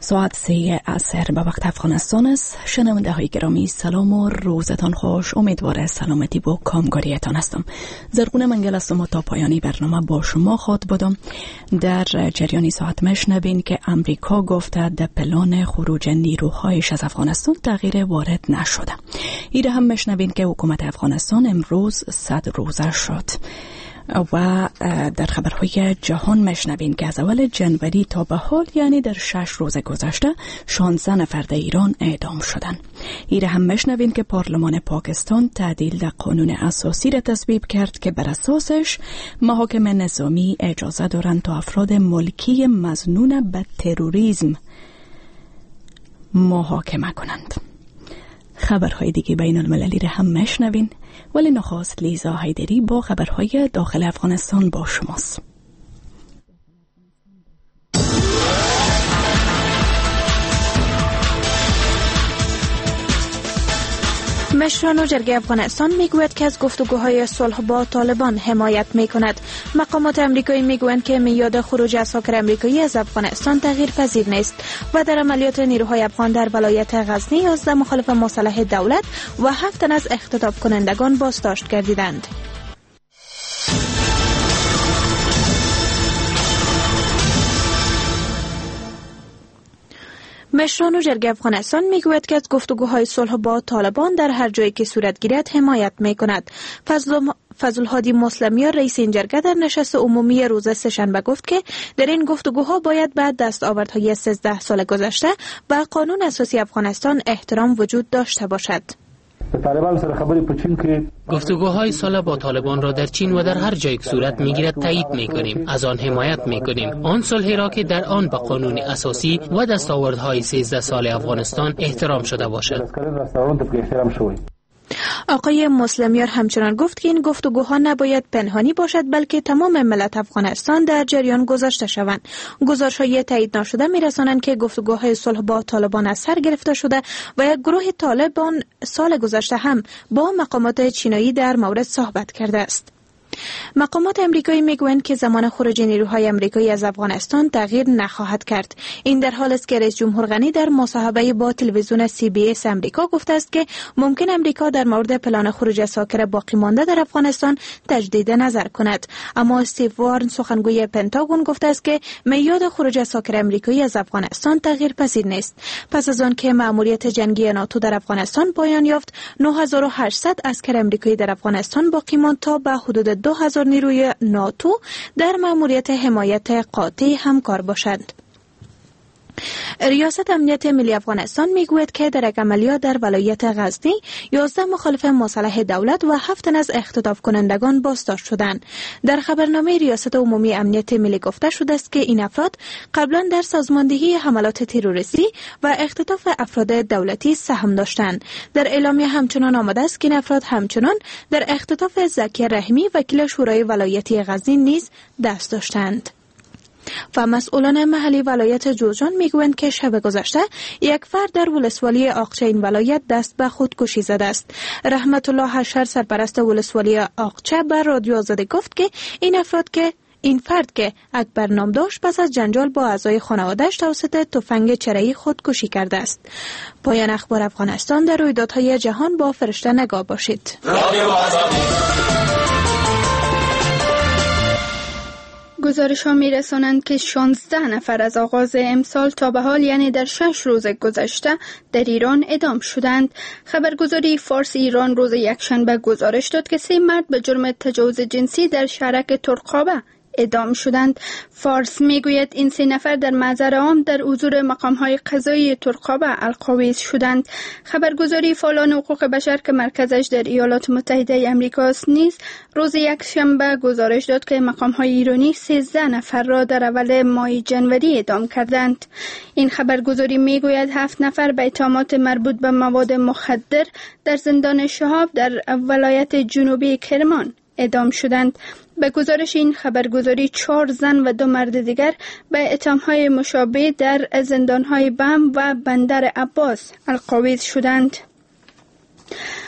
ساعت 3 عصر به وقت افغانستان است. شنونده های گرامی سلام و روزتان خوش. امیدوار سلامتی و کامگاریتان هستم. زرغون منگل هستم و تا پایانی برنامه با شما خواهد بودم. در جریان ساعت مشنوین که امریکا گفته در پلان خروج نیروهایش از افغانستان تغییر وارد نشده. ایره هم مشنوین که حکومت افغانستان امروز 100 روزه شد. و در خبرهای جهان مشنوین که از اول جنوری تا به حال یعنی در 6 روز گذشته 16 نفر در ایران اعدام شدند. ایره هم مشنوین که پارلمان پاکستان تعدیل در قانون اساسی را تصویب کرد که بر اساسش محاکم نظامی اجازه دارند تا افراد ملکی مظنون به تروریسم محاکمه کنند. خبرهای دیگه بین المللی را هم مشنوین، ولی نخست لیزا حیدری با خبرهای داخل افغانستان با شماست. مشران جرگه افغانستان میگوید که از گفتگوهای صلح با طالبان حمایت میکند. مقامات امریکایی میگویند که میاد خروج اساکر امریکایی از افغانستان تغییر پذیر نیست و در عملیات نیروهای افغان در ولایت غزنی 11 مخالف مسلح دولت و 7 تن از اختطاف کنندگان بازداشت گردیدند. مشران جرگه افغانستان میگوید که از گفتگوهای صلح با طالبان در هر جایی که صورت گیرد حمایت میکند. فضل‌الهادی مسلمیان رئیس این جرگه در نشست عمومی روز سه‌شنبه گفت که در این گفتگوها باید بعد دستاوردهای 13 سال گذشته و قانون اساسی افغانستان احترام وجود داشته باشد. گفتگوهای صلح با طالبان را در چین و در هر جای که صورت میگیرد تایید میکنیم، از آن حمایت میکنیم. آن صلحی را که در آن به قانون اساسی و دستاوردهای 13 سال افغانستان احترام شده باشد. آقای مسلمیار همچنان گفت که این گفتگوها نباید پنهانی باشد بلکه تمام ملت افغانستان در جریان گذاشته شوند. گزارش‌های تایید نشده می‌رسانند که گفتگوهای صلح با طالبان از سر گرفته شده و یک گروه طالبان سال گذشته هم با مقامات چینایی در مورد صحبت کرده است. مقامات امریکایی میگویند که زمان خروج نیروهای امریکایی از افغانستان تغییر نخواهد کرد. این در حالی است که رئیس جمهور غنی در مصاحبه با تلویزیون CBS امریکا گفته است که ممکن امریکا در مورد پلان خروج اساکر باقی مانده در افغانستان تجدید نظر کند. اما استیو وارن سخنگوی پنتاگون گفته است که میعاد خروج اساکر امریکایی از افغانستان تغییر پذیر نیست. پس از آن که مأموریت جنگی ناتو در افغانستان پایان یافت، 9800 عسکر امریکایی در افغانستان باقی ماند تا به حدود 2000 نیروی ناتو در مأموریت حمایت قاطع همکار باشند. ریاست امنیت ملی افغانستان میگوید که در یک عملیات در ولایت غزنی 11 مخالف مسلح دولت و 7 تن از اختطاف کنندگان بازداشت شدند. در خبرنامه ریاست عمومی امنیت ملی گفته شده است که این افراد قبلا در سازماندهی حملات تروریستی و اختطاف افراد دولتی سهم داشتند. در اعلامیه همچنان آمده است که این افراد همچنان در اختطاف زکی رحیمی وکیل شورای ولایتی غزنی نیز دست داشتند. و مسئولان محلی ولایت جوزجان میگویند که شب گذشته یک فرد در ولسوالی آقچه این ولایت دست به خودکشی زده است. رحمت الله حشر سرپرست ولسوالی آقچه بر رادیو آزادی گفت که این فرد که اکبر نام داشت پس از جنجال با اعضای خانواده‌اش توسط تفنگ چرایی خودکشی کرده است. پایان اخبار افغانستان. در رویدادهای جهان با فرشته نگاه باشید. گزارش ها می رسانند که 16 نفر از آغاز امسال تا به حال یعنی در 6 روز گذشته در ایران اعدام شدند. خبرگزاری فارس ایران روز یکشنبه گزارش داد که 3 مرد به جرم تجاوز جنسی در شهرک ترقابه اعدام شدند. فارس میگوید این 3 نفر در محضر عام در حضور مقام‌های قضایی ترقابه القاویز شدند. خبرگزاری فعالان حقوق بشر که مرکزش در ایالات متحده آمریکا است نیز روز یکشنبه گزارش داد که مقام‌های ایرانی 13 نفر را در اول ماه جنوری اعدام کردند. این خبرگزاری میگوید 7 نفر به اتهامات مربوط به مواد مخدر در زندان شهاب در ولایت جنوبی کرمان اعدام شدند. به گزارش این خبرگزاری 4 زن و 2 مرد دیگر به اتهام‌های مشابه در زندان‌های بم و بندر عباس القاویز شدند.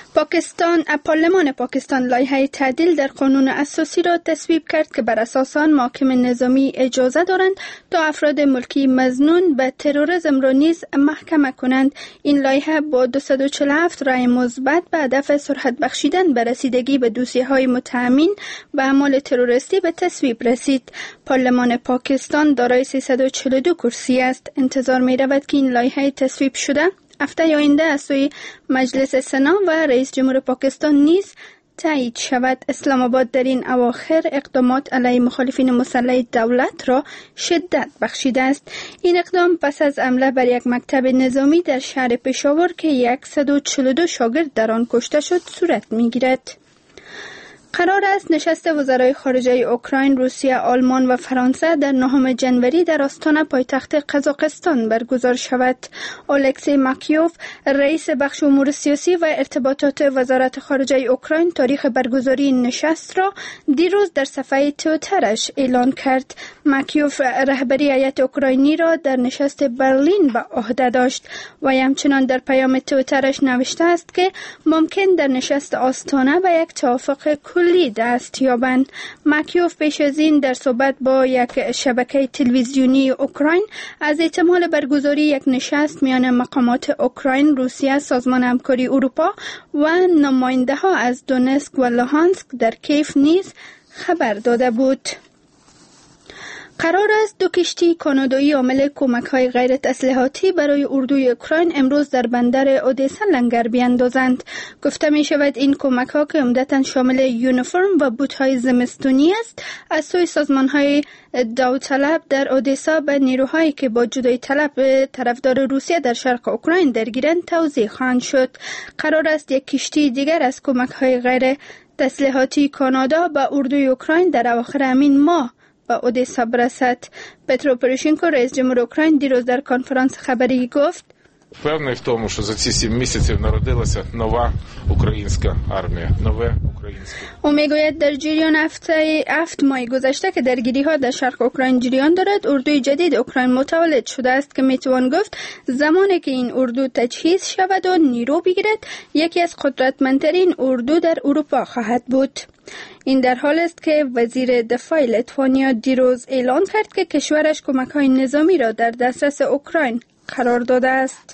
پارلمان پاکستان لایحه تعدیل در قانون اساسی را تصویب کرد که بر اساس آن محاکم نظامی اجازه دارند تا افراد ملکی مظنون به تروریسم را نیز محکمه کنند. این لایحه با 247 رای مثبت به هدف سرعت بخشیدن به رسیدگی به دوسیه‌های متهمین به اعمال تروریستی به تصویب رسید. پارلمان پاکستان دارای 342 کرسی است. انتظار می رود که این لایحه تصویب شده هفته آینده از سوی مجلس سنا و رئیس جمهور پاکستان نیز تایید شود. اسلام آباد در این اواخر اقدامات علیه مخالفین مسلح دولت را شدت بخشیده است. این اقدام پس از حمله بر یک مکتب نظامی در شهر پشاور که 142 شاگرد در آن کشته شد صورت می‌گیرد. قرار است نشست وزرای خارجه اوکراین، روسیه، آلمان و فرانسه در 9 جنوری در آستانه پایتخت قزاقستان برگزار شود. الکسی ماکیوف، رئیس بخش امور سیاسی و ارتباطات وزارت خارجه اوکراین، تاریخ برگزاری این نشست را دیروز در صفحه توییترش اعلان کرد. ماکیوف رهبری هیئت اوکراینی را در نشست برلین به عهده داشت و همچنان در پیام توییترش نوشته است که ممکن در نشست آستانه به یک توافق کلی دست یابند. ماکیوف پیش از این در صحبت با یک شبکه تلویزیونی اوکراین از احتمال برگزاری یک نشست میان مقامات اوکراین، روسیه، سازمان همکاری اروپا و نماینده ها از دونسک و لوهانسک در کیف نیز خبر داده بود. قرار است 2 کشتی کانادایی حامل کمک‌های غیر تسلیحاتی برای اردوی اوکراین امروز در بندر اودسا لنگر بیاندازند. گفته می شود این کمک‌ها که عمدتاً شامل یونیفرم و بوت‌های زمستونی است، از سوی سازمان‌های داوطلب در اودسا به نیروهایی که با جدایی طلب طرفدار روسیه در شرق اوکراین درگیرند توزیع خواهند شد. قرار است یک کشتی دیگر از کمک‌های غیر تسلیحاتی کانادا به اردوی اوکراین در اواخر همین ماه به اودسا برسد. پترو پوروشенکو، رئیس جمهور اوکراین، دیروز در کنفرانس خبری گفت: впевнений в тому, що за ці 7 місяців народилася нова українська армія, нове українське. او میگوید در جریان هفت ماه گذشته که درگیری ها در شرق اوکراین جریان دارد، اردوی جدید اوکراین متولد شده است که میتوان گفت زمانی که این اردو تجهیز شود و نیرو بگیرد، یکی از قدرتمندترین اردو در اروپا خواهد بود. این در حال است که وزیر دفاع لیتوانیا دیروز اعلان کرد که کشورش کمک‌های نظامی را در دسترس اوکراین قرار داده است.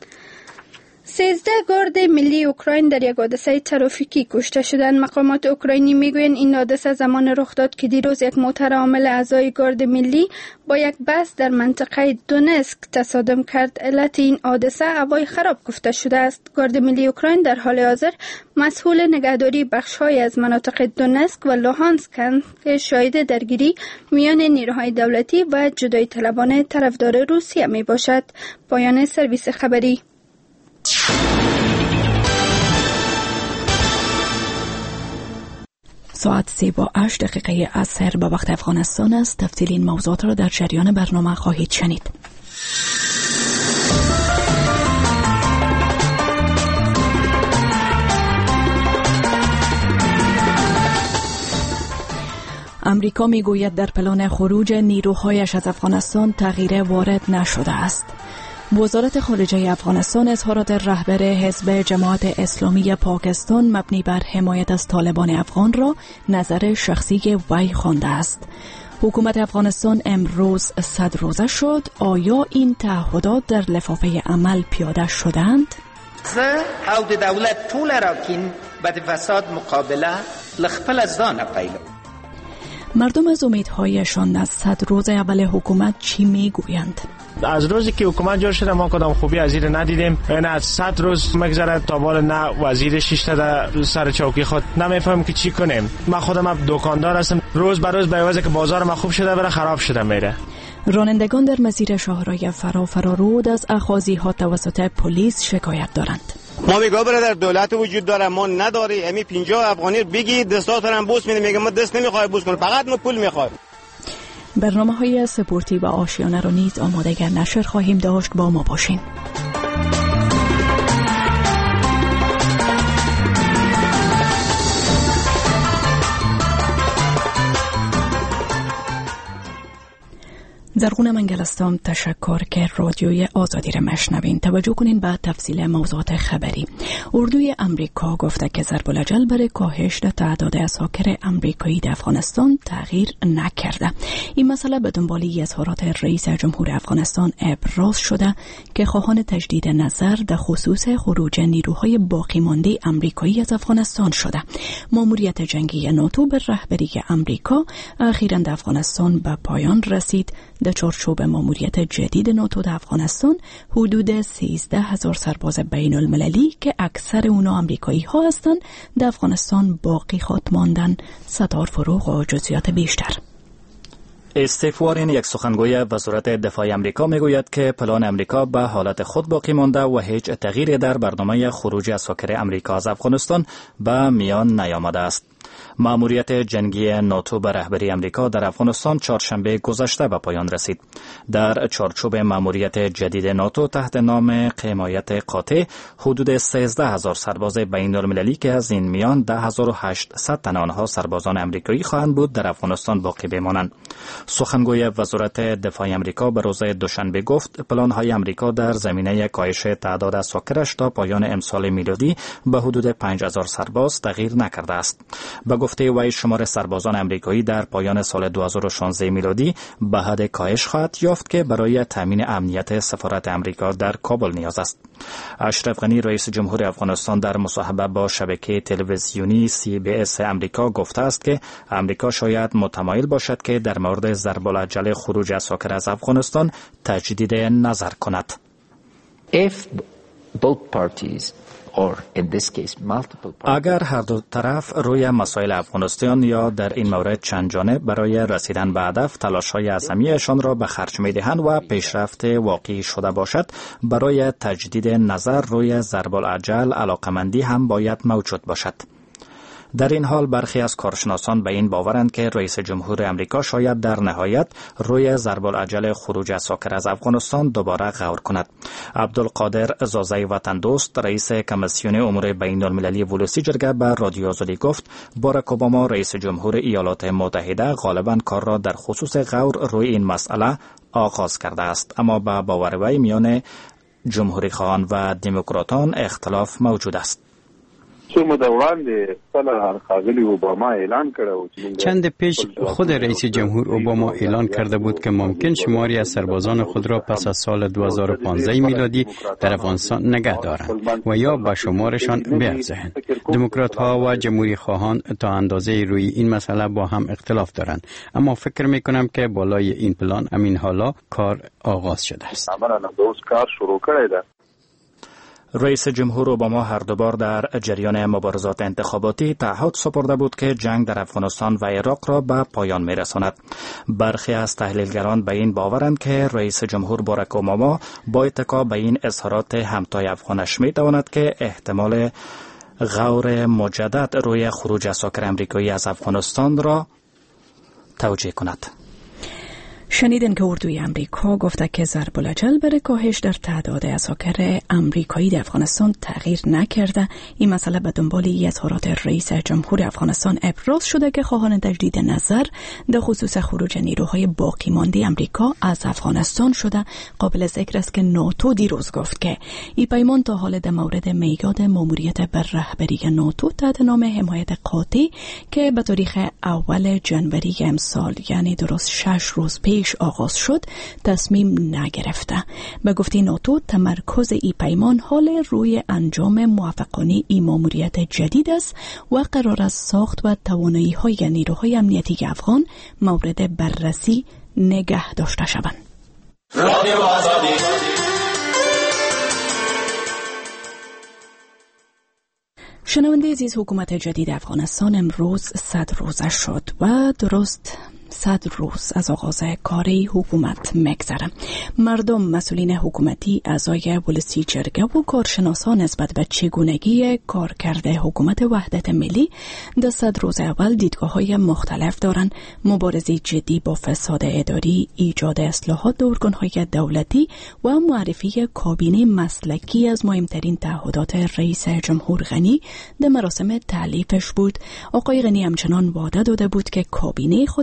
13 گارد ملی اوکراین در یک حادثه ترافیکی کشته شدند. مقامات اوکراینی میگویند این حادثه زمان رخ داد که دیروز یک موتر حامل اعضای گارد ملی با یک بس در منطقه دونسک تصادم کرد. علت این حادثه هوای خراب گفته شده است. گارد ملی اوکراین در حال حاضر مسئول نگهداری بخش‌های از مناطق دونسک و لوهانسک که شاهد درگیری میان نیروهای دولتی و جدایی طلبان طرفدار روسیه می باشد. پایان سرویس خبری. ساعت 3:08 عصر به وقت افغانستان است. تفصیل این موضوعات را در جریان برنامه خواهید شنید. امریکا میگوید در پلان خروج نیروهایش از افغانستان تغییر وارد نشده است. وزارت خارجه افغانستان اظهارات رهبر حزب جماعت اسلامی پاکستان مبنی بر حمایت از طالبان افغان را نظر شخصی وی خوانده است. حکومت افغانستان امروز 100 روزه شد. آیا این تعهدات در لفافه عمل پیاده شدند؟ او د دولت ټول اراکین به فساد مقابله لخپل از دانه پیلو. مردم از امیدهایشان از 100 روز اول حکومت چی میگویند؟ از روزی که حکومت جور شده ما کدام خوبی از این ندیدیم. این از 100 روز مگذره تا بال نه وزیر شیشته در سر چوکی خود نمیفهم که چی کنیم. من خودم دکاندار هستم، روز به روز به عوض که بازار ما خوب شده بره خراب شده میره. رانندگان در مسیر شاهراه فرارود از اخاذی‌ها توسط پلیس شکایت دارند. ما میگه برادر دولت وجود داره، ما نداری. امی 50 افغانی بگی دستاتون بوس میده، میگه ما دست نمیخوای بوس کنه، فقط ما پول میخوای. برنامه‌های سپورتی و آشیانه را نیز آماده نشر خواهیم داشت. با ما باشین. زرغون منگلستان تشکر که رادیوی آزادی را مشنوین. توجه کنین به تفصیل موضوعات خبری. اردوی امریکا گفته که ضرب الاجل برای کاهش تعداد عساکر امریکایی در افغانستان تغییر نکرده. این مسئله به دنبال اظهارات رئیس جمهور افغانستان ابراز شده که خواهان تجدید نظر در خصوص خروج نیروهای باقی مانده امریکایی از افغانستان شده. ماموریت جنگی ناتو به رهبری امریکا اخیراً در افغانستان به پایان رسید. در چارچوب ماموریت جدید ناتو در افغانستان حدود 13,000 سرباز بین المللی که اکثر اونا امریکایی ها هستند در افغانستان باقی خواهد ماندن. ستار فروغ و جزئیات بیشتر. استیو وارن، یک سخنگوی وزارت دفاع امریکا، میگوید که پلان امریکا به حالت خود باقی مانده و هیچ تغییری در برنامه خروج عساکر امریکا از افغانستان به میان نیامده است. ماموریت جنگی ناتو به رهبری امریکا در افغانستان چهارشنبه گذشته به پایان رسید. در چارچوب ماموریت جدید ناتو تحت نام حمایت قاطع حدود 13,000 سرباز بین المللی که از این میان 10,800 تن آنها سربازان امریکایی خواهند بود در افغانستان باقی بمانند. سخنگوی وزارت دفاع امریکا به روز دوشنبه گفت پلان‌های امریکا در زمینه کاهش تعداد عساکرش تا پایان امسال میلادی به حدود 5,000 سرباز تغییر نکرده است. به گفته وی شمار سربازان امریکایی در پایان سال 2016 میلادی به حد کاهش خواهد یافت که برای تامین امنیت سفارت امریکا در کابل نیاز است. اشرف غنی، رئیس جمهور افغانستان، در مصاحبه با شبکه تلویزیونی CBS امریکا گفته است که امریکا شاید متمایل باشد که در مورد ضرب الاجل خروج عساکر از افغانستان تجدید نظر کند. اگر هر دو طرف روی مسائل افغانستان یا در این مورد چند جانب برای رسیدن به هدف تلاش‌های عظیمی‌شان را به خرج می‌دهند و پیشرفت واقعی شده باشد، برای تجدید نظر روی ضرب الاجل علاقمندی هم باید موجود باشد. در این حال برخی از کارشناسان به این باورند که رئیس جمهور امریکا شاید در نهایت روی ضرب الاجل خروج عساکر از افغانستان دوباره غور کند. عبدالقادر زازی وطن دوست، رئیس کمیسیون امور بین المللی ولوسی جرگه، به رادیو آزادی گفت باراک اوباما رئیس جمهور ایالات متحده غالبا کار را در خصوص غور روی این مسئله آغاز کرده است، اما به باور وی میان جمهوری خواهان و دموکراتان اختلاف موجود است. چند پیش خود رئیس جمهور اوباما اعلان کرده بود که ممکن شماری از سربازان خود را پس از سال 2015 میلادی در افغانستان نگه دارند و یا به شمارشان بیفزایند. دموکرات ها و جمهوری خواهان تا اندازه روی این مسئله با هم اختلاف دارند، اما فکر می کنم که بالای این پلان امین حالا کار آغاز شده است. رئیس جمهور اوباما هر دو بار در جریان مبارزات انتخاباتی تعهد سپرده بود که جنگ در افغانستان و عراق را به پایان می‌رساند. برخی از تحلیلگران به این باورند که رئیس جمهور باراک اوباما با اتکا به این اظهارات همتای افغانش می‌تواند که احتمال غور مجدد روی خروج عساکر امریکایی از افغانستان را توجیه کند. شنیدن که اردوی امریکا گفته که ضرب الاجل برای کاهش در تعداد عساکر امریکایی در افغانستان تغییر نکرده. این مسئله به دنبال اظهارات رئیس جمهور افغانستان ابراز شده که خواهان تجدید نظر در خصوص خروج نیروهای باقی مانده امریکا از افغانستان شده. قابل ذکر است که ناتو دیروز گفت که این پیمان تا حال در مورد میعاد ماموریت بر رهبری ناتو تحت نام حمایت قاطع که به تاریخ اول جنوری امسال، یعنی درست 6 روز پیش آغاز شد، تصمیم نگرفته. به گفته ناتو تمرکز ای پیمان حال روی انجام موافقانه ای ماموریت جدید است و قرار است ساخت و توانایی های نیروهای امنیتی افغان مورد بررسی نگه داشته شوند. شنونده عزیز، حکومت جدید افغانستان امروز 100 روزه شد و درست 100 روز از آغاز کار حکومت مگذره. مردم، مسئولین حکومتی، اعضای ولسی جرگه و کارشناسان نسبت به چگونگی کارکرد حکومت وحدت ملی در 100 روز اول دیدگاه‌های مختلف دارند. مبارزه جدی با فساد اداری، ایجاد اصلاحات در ارگان‌های دولتی و معرفی کابینه مسلکی از مهمترین تعهدات رئیس جمهور غنی در مراسم تعلیفش بود. آقای غنی همچنان وعده داده بود که کابینه خود از ظرف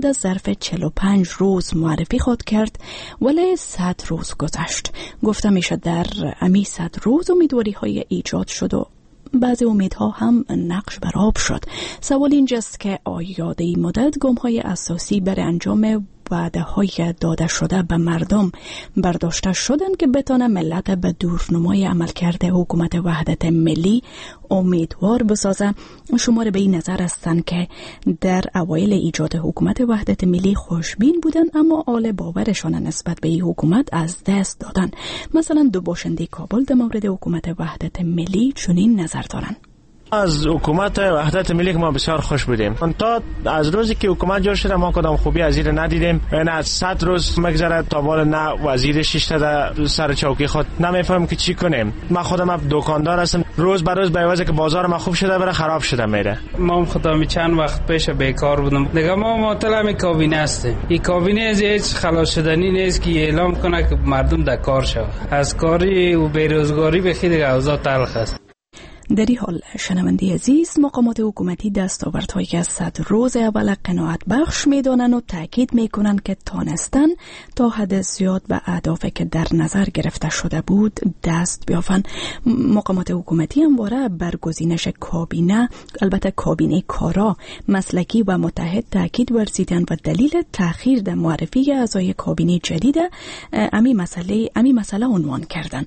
ظرف 45 روز معرفی خود کرد، ولی 100 روز گذشت. گفته میشه در امی 100 روز امیدواری های ایجاد شد و بعضی امیدها هم نقش بر آب شد. سوال اینجاست که آیا در این مدت گام های اساسی برای انجام وعده های داده شده به مردم برداشته شدن که بتانه ملت به دورنمای عملکرد حکومت وحدت ملی امیدوار بسازه؟ شماره به این نظر هستند که در اوایل ایجاد حکومت وحدت ملی خوشبین بودن، اما آل باورشان نسبت به این حکومت از دست دادن. مثلا دو باشنده کابل در مورد حکومت وحدت ملی چنین نظر دارن: از حکومت وحدت ملی که ما بسیار خوش بودیم. تا از روزی که حکومت جور شده ما کدام خوبی از این ندیدیم. یعنی از 100 روز مگذره تا بال نه وزیر 6 تا سر چوکی خود نمیفهمم که چی کنیم. من خودم دکاندار هستم، روز به روز به عوض که بازار ما خوب شده بره خراب شده میره. ما خودم چند وقت پیش بیکار بودم دیگه. ما معطل کابینه هستیم. این کابینه از هیچ خلاص شدنی نیست که اعلام کنه که مردم در کار شود. از کاری و بیروزگاری به خیلی اوضاع تلخ است. در این حال شنونده عزیز، مقامات حکومتی دستاوردهایی که از 100 روز اول قناعت بخش میدانند و تاکید میکنند که تانستن تا حد زیاد به اهدافی که در نظر گرفته شده بود دست بیافند. مقامات حکومتی همواره بر گزینش کابینه، البته کابینه کارا، مسلکی و متحد تاکید ورزیدند و دلیل تأخیر در معرفی اعضای کابینه جدید امی مسئله عنوان کردند.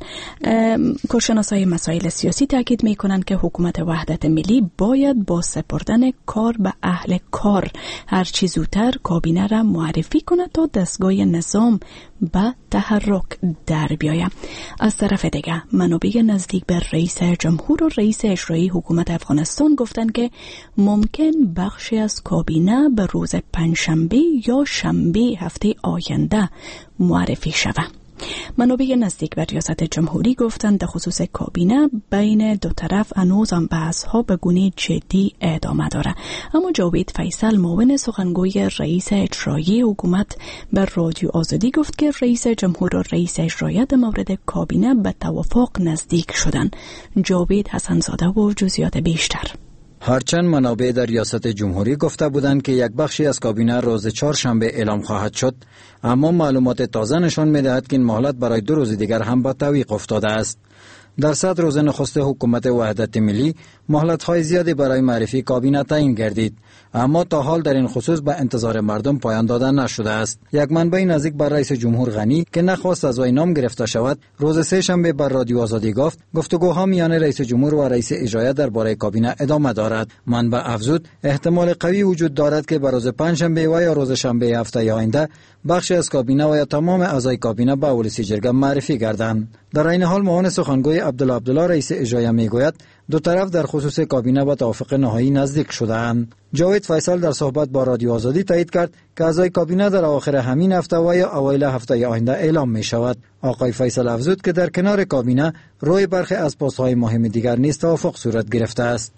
کارشناسای مسائل سیاسی تاکید میکنند که حکومت وحدت ملی باید با سپردن کار به اهل کار هر چی زودتر کابینه را معرفی کند تا دستگاه نظام به تحرک در بیاید. از طرف دیگه منابع نزدیک به رئیس جمهور و رئیس اجرایی حکومت افغانستان گفتند که ممکن بخشی از کابینه به روز پنجشنبه یا شنبه هفته آینده معرفی شود. منابع نزدیک به ریاست جمهوری گفتند در خصوص کابینه بین دو طرف هنوز هم بحث‌ها به گونه جدی ادامه داره. اما جاوید فیصل، معاون سخنگوی رئیس اجرایی حکومت، به رادیو آزادی گفت که رئیس جمهور و رئیس اجرایی در مورد کابینه به توافق نزدیک شدن. جاوید حسنزاده و جزئیات بیشتر. هرچند منابع در ریاست جمهوری گفته بودند که یک بخشی از کابینه روز چهارشنبه اعلام خواهد شد، اما معلومات تازه نشان می‌دهد که این مهلت برای 2 روز دیگر هم به تعویق افتاده است. در 100 روز نخست حکومت وحدت ملی مهلت‌های زیادی برای معرفی کابینه تعیین گردید، اما تا حال در این خصوص به انتظار مردم پایان داده نشده است. یک منبع نزدیک به رئیس جمهور غنی که نخواست از وی نام گرفته شود، روز سه‌شنبه بر رادیو آزادی گفت گفتگوها میان رئیس جمهور و رئیس اجرایی درباره کابینه ادامه دارد. منبع افزود احتمال قوی وجود دارد که بر روز پنجشنبه و یا روز شنبه هفته آینده بخشی از کابینه و یا تمام اعضای کابینه به اولسی جرگه معرفی گردند. در این حال معاون سخنگوی عبدالله رئیس اجرایی میگوید دو طرف در خصوص کابینه به توافق نهایی نزدیک شده‌اند. جاوید فیصل در صحبت با رادیو آزادی تایید کرد که اعضای کابینه در اواخر همین هفته و یا اوایل هفته آینده اعلام می شود. آقای فیصل افزود که در کنار کابینه روی برخی از پست‌های مهم دیگر نیز توافق صورت گرفته است.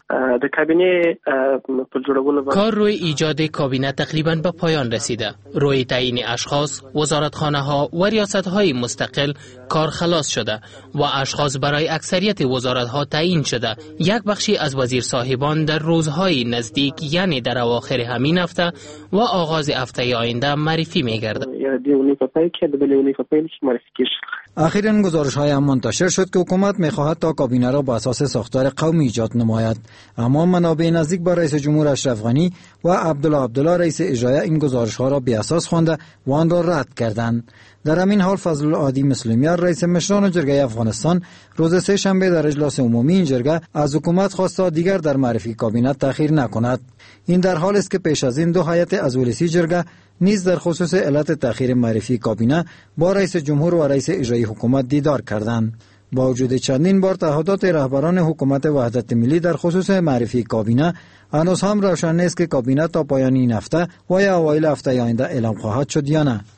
کار روی ایجاد کابینه تقریباً به پایان رسیده. روی تعیین اشخاص، وزارتخانه‌ها و ریاست‌های مستقل کار خلاص شده و اشخاص برای اکثریت وزارت‌ها تعیین شده. یک بخشی از وزیر صاحبان در روزهای نزدیک، یعنی در اواخر همین هفته و آغاز هفته آینده معرفی می‌گردد. اخیراً گزارش‌های هم منتشر شد که حکومت می‌خواهد تا کابینه را بر اساس ساختار قومی ایجاد نماید، اما منابع نزدیک به رئیس جمهور اشرف غنی و عبدالله رئیس اجرایی این گزارش‌ها را بی‌اساس خوانده و آن را رد کردند. در همین حال فضل العادی مسلمیان رئیس مشران جرگه افغانستان روز سه‌شنبه در اجلاس عمومی این جرگه از حکومت خواست تا دیگر در معرفی کابینه تأخیر نکند. این در حالی است که پیش از این 2 هیئت عضوی جرگه نیز در خصوص علت تأخیر معرفی کابینه با رئیس جمهور و رئیس اجرایی حکومت دیدار کردند. با وجود چندین بار تعهدات رهبران حکومت وحدت ملی در خصوص معرفی کابینه، هنوز هم روشن نیست که کابینه تا پایان این هفته و یا اوایل هفته آینده اعلام خواهد شد یا نه.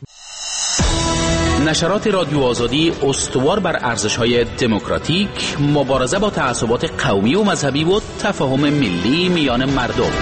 نشرات رادیو آزادی استوار بر ارزش‌های دموکراتیک، مبارزه با تعصبات قومی و مذهبی و تفاهم ملی میان مردم.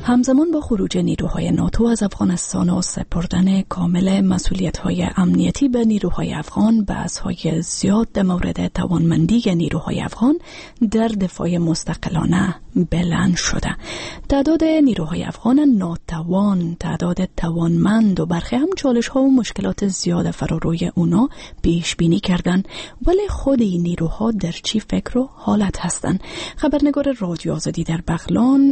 همزمان با خروج نیروهای ناتو از افغانستان و سپردن کامل مسئولیت‌های امنیتی به نیروهای افغان، بحث‌های زیاد در مورد توانمندی نیروهای افغان در دفاع مستقلانه بلند شده. تعداد نیروهای افغان ناتوان، تعداد توانمند و برخی هم چالش‌ها و مشکلات زیاد فراروی اونا پیش بینی کردن، ولی خود این نیروها در چی فکر و حالت هستند؟ خبرنگار رادیو آزادی در بغلان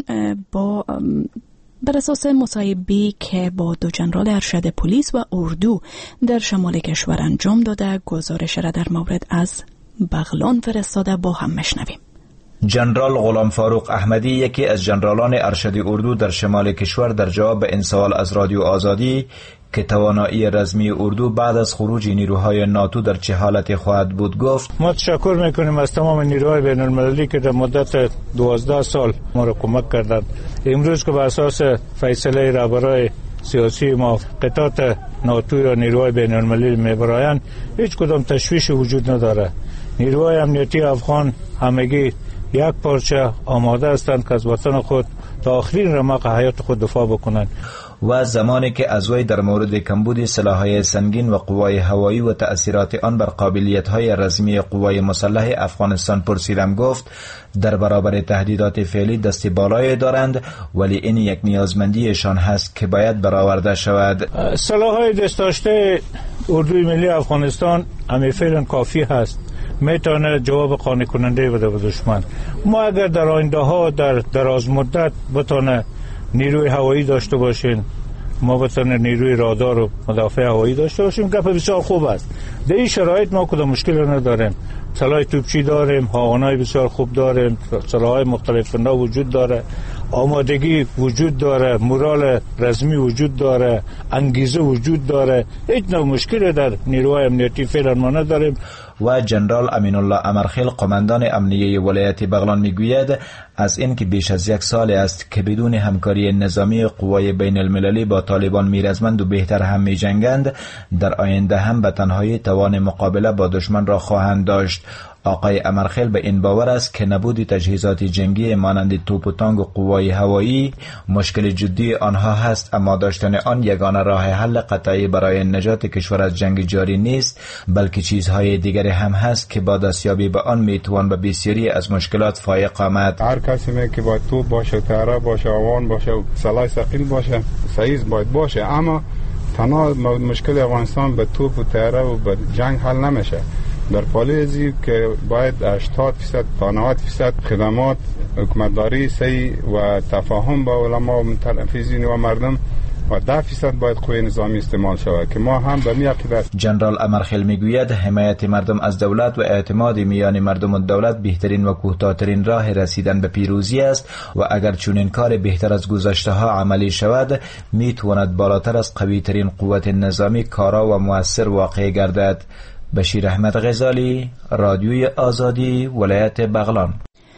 بر اساس مصاحبه‌ای که با دو ژنرال ارشد پلیس و اردو در شمال کشور انجام داده، گزارش را در مورد از بغلان فرستاده، با هم مشنویم. جنرال غلام فاروق احمدی، یکی از جنرالان ارشد اردو در شمال کشور، در جواب به این سوال از رادیو آزادی که توانایی رزمی اردو بعد از خروج نیروهای ناتو در چه حالتی خواهد بود گفت: ما تشکر میکنیم از تمام نیروهای بین المللی که در مدت 12 سال ما را کمک کردند. امروز که بر اساس فیصله رهبران سیاسی ما قطعات ناتو یا نیروهای بین المللی میبرایند، هیچ کدام تشویش وجود نداره. نیروهای امنیتی افغان همگی یک پارچه آماده هستند که از وطن خود تا آخرین رمق حیات خود دفاع بکنند. و زمانی که از وی در مورد کمبود سلاح‌های سنگین و قوای هوایی و تأثیرات آن بر قابلیت‌های رزمی قوای مسلح افغانستان پرسیدم، گفت در برابر تهدیدات فعلی دست بالای دارند، ولی این یک نیازمندیشان هست که باید برآورده شود. سلاح‌های دست داشته اردوی ملی افغانستان همین فعلا کافی هست، میتونه جواب قانع کننده بده به دشمن. ما اگر در آینده ها در دراز مدت بتونه نیروی هوایی داشته باشین، ما بتونه نیروی رادار و مدافع هوایی داشته باشیم، گپ بسیار خوب است. در این شرایط ما کدام مشکلی نداریم. سلاح توپچی داریم، هاونای بسیار خوب داریم، سلاح‌های مختلف نوع وجود داره، آمادگی وجود داره، مورال رزمی وجود داره، انگیزه وجود داره. هیچ نوع مشکلی در نیروهای امنیتی فعلا ما نداریم. و جنرال امین الله امرخیل، قماندان امنیه ولایت بغلان، میگوید از این که بیش از یک سال است که بدون همکاری نظامی قوای بین المللی با طالبان میرزمند و بهتر هم میجنگند، در آینده هم به تنهایی توان مقابله با دشمن را خواهند داشت. آقای امرخیل به این باور است که نبود تجهیزات جنگی مانند توپ و تانک و قوای هوایی مشکل جدی آنها هست، اما داشتن آن یگانه راه حل قطعی برای نجات کشور از جنگ جاری نیست، بلکه چیزهای دیگری هم هست که با دستیابی به آن میتوان به بسیاری از مشکلات فایق آمد. هر کسی که باید توپ باشه، طیاره باشه، آوان باشه، سلاح ثقیل باشه، سایز باید باشه، اما تنها مشکل افغانستان به توپ و طیاره و به جنگ حل نمیشه. در پالیزی که باید 80% تا 90% خدمات حکومتداری صحیح و تفاهم با علما و متنفذین و مردم و 10% باید قوه نظامی استعمال شود که ما هم به می عقیدت. جنرال امرخیل میگوید حمایت مردم از دولت و اعتماد میان مردم و دولت بهترین و کوتاه‌ترین راه رسیدن به پیروزی است و اگر چنین کار بهتر از گذشته ها عملی شود، میتواند بالاتر از قوی ترین قوت نظامی کارا و مؤثر واقع گردد. بشیر احمد غزالی، رادیوی آزادی، ولایت بغلان.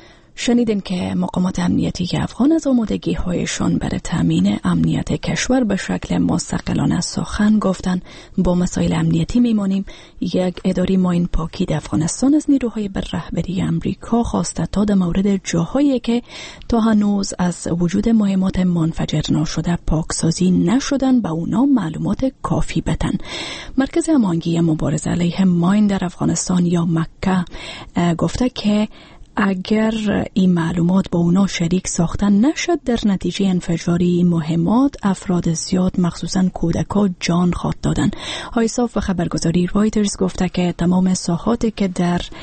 شنیدین که مقامات امنیتی افغان از آمادگی‌هایشان برای تامین امنیت کشور به شکل مستقلانه سخن گفتن. با مسائل امنیتی میمانیم. یک اداره ماین پاکی در افغانستان از نیروهای بر رهبری امریکا خواسته تا در مورد جاهایی که تا هنوز از وجود مهمات منفجر ناشده پاکسازی نشدن به اونا معلومات کافی بدن. مرکز هماهنگی مبارزه علیه ماین در افغانستان یا مکه گفته که اگر این معلومات با اونا شریک ساختن نشد، در نتیجه انفجاری مهمات افراد زیاد مخصوصاً کودکا جان خواهد دادن. هایساف و خبرگزاری رایترز گفته که تمام ساحاتی که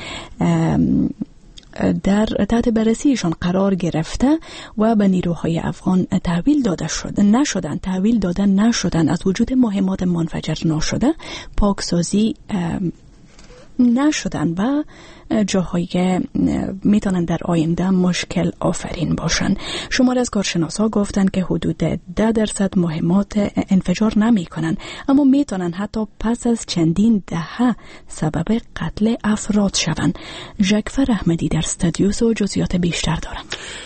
در تحت بررسیشان قرار گرفته و به نیروهای افغان تحویل داده نشدن از وجود مهمات منفجر ناشده پاکسازی نشدن و جاهایی میتونن در آینده مشکل آفرین باشن. شماره از کارشناسا گفتن که حدود 10% مهمات انفجار نمی کنن، اما میتونن حتی پس از چندین دهه سبب قتل افراد شون. ژکفر احمدی در استودیو و جزئیات بیشتر دارن.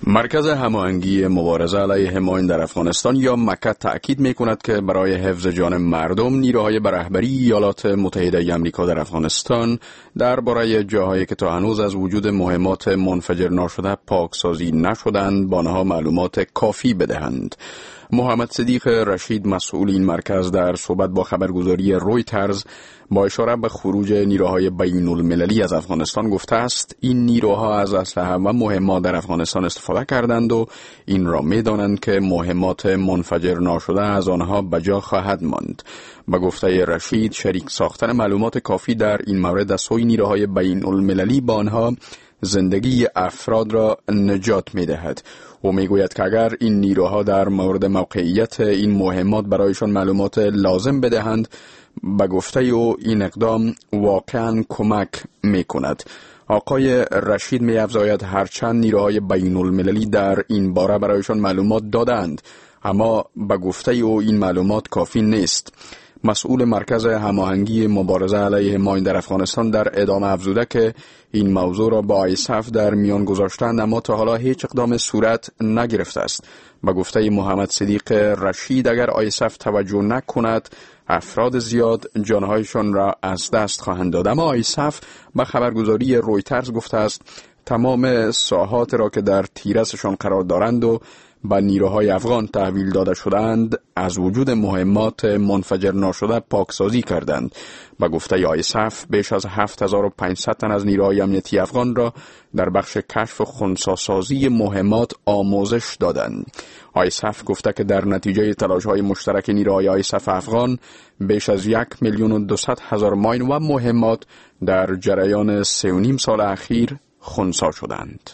مرکز هماهنگی مبارزه علیه ماین در افغانستان یا مکه تأکید می‌کند که برای حفظ جان مردم نیروهای به رهبری ایالات متحده آمریکا در افغانستان درباره جاهایی که تا هنوز از وجود مهمات منفجر ناشده پاکسازی نشدند با آنها معلومات کافی بدهند. محمد صدیق رشید مسئول این مرکز در صحبت با خبرگزاری رویترز با اشاره به خروج نیروهای بین المللی از افغانستان گفته است این نیروها از اسلحه و مهمات در افغانستان استفاده کردند و این را می‌دانند که مهمات منفجر ناشده از آنها به جا خواهد ماند. به گفته رشید شریک ساختن معلومات کافی در این مورد از سوی نیروهای بین المللی با آنها زندگی افراد را نجات می‌دهد. او میگوید که اگر این نیروها در مورد موقعیت این مهمات برایشان معلومات لازم بدهند، به گفته او این اقدام واقعا کمک میکند. آقای رشید می‌افزاید هرچند نیروهای بین المللی در این باره برایشان معلومات دادند، اما به گفته او این معلومات کافی نیست. مسئول مرکز هماهنگی مبارزه علیه ماین در افغانستان در ادامه افزوده که این موضوع را با آیسف در میان گذاشتند اما تا حالا هیچ اقدام صورت نگرفته است. به گفته محمد صدیق رشید اگر آیسف توجه نکند افراد زیاد جانهایشان را از دست خواهند داد. اما آیسف به خبرگزاری رویترز گفته است تمام ساحات را که در تیرسشان قرار دارند و به نیروهای افغان تحویل داده شدند از وجود مهمات منفجر ناشده پاکسازی کردند. به گفته آیسف بیش از 7500 تن از نیروهای امنیتی افغان را در بخش کشف و خنثی‌سازی مهمات آموزش دادند. آیسف گفته که در نتیجه تلاش‌های مشترک نیروهای آیسف افغان بیش از 1,200,000 ماین و مهمات در جریان 3.5 سال اخیر خنثی شدند.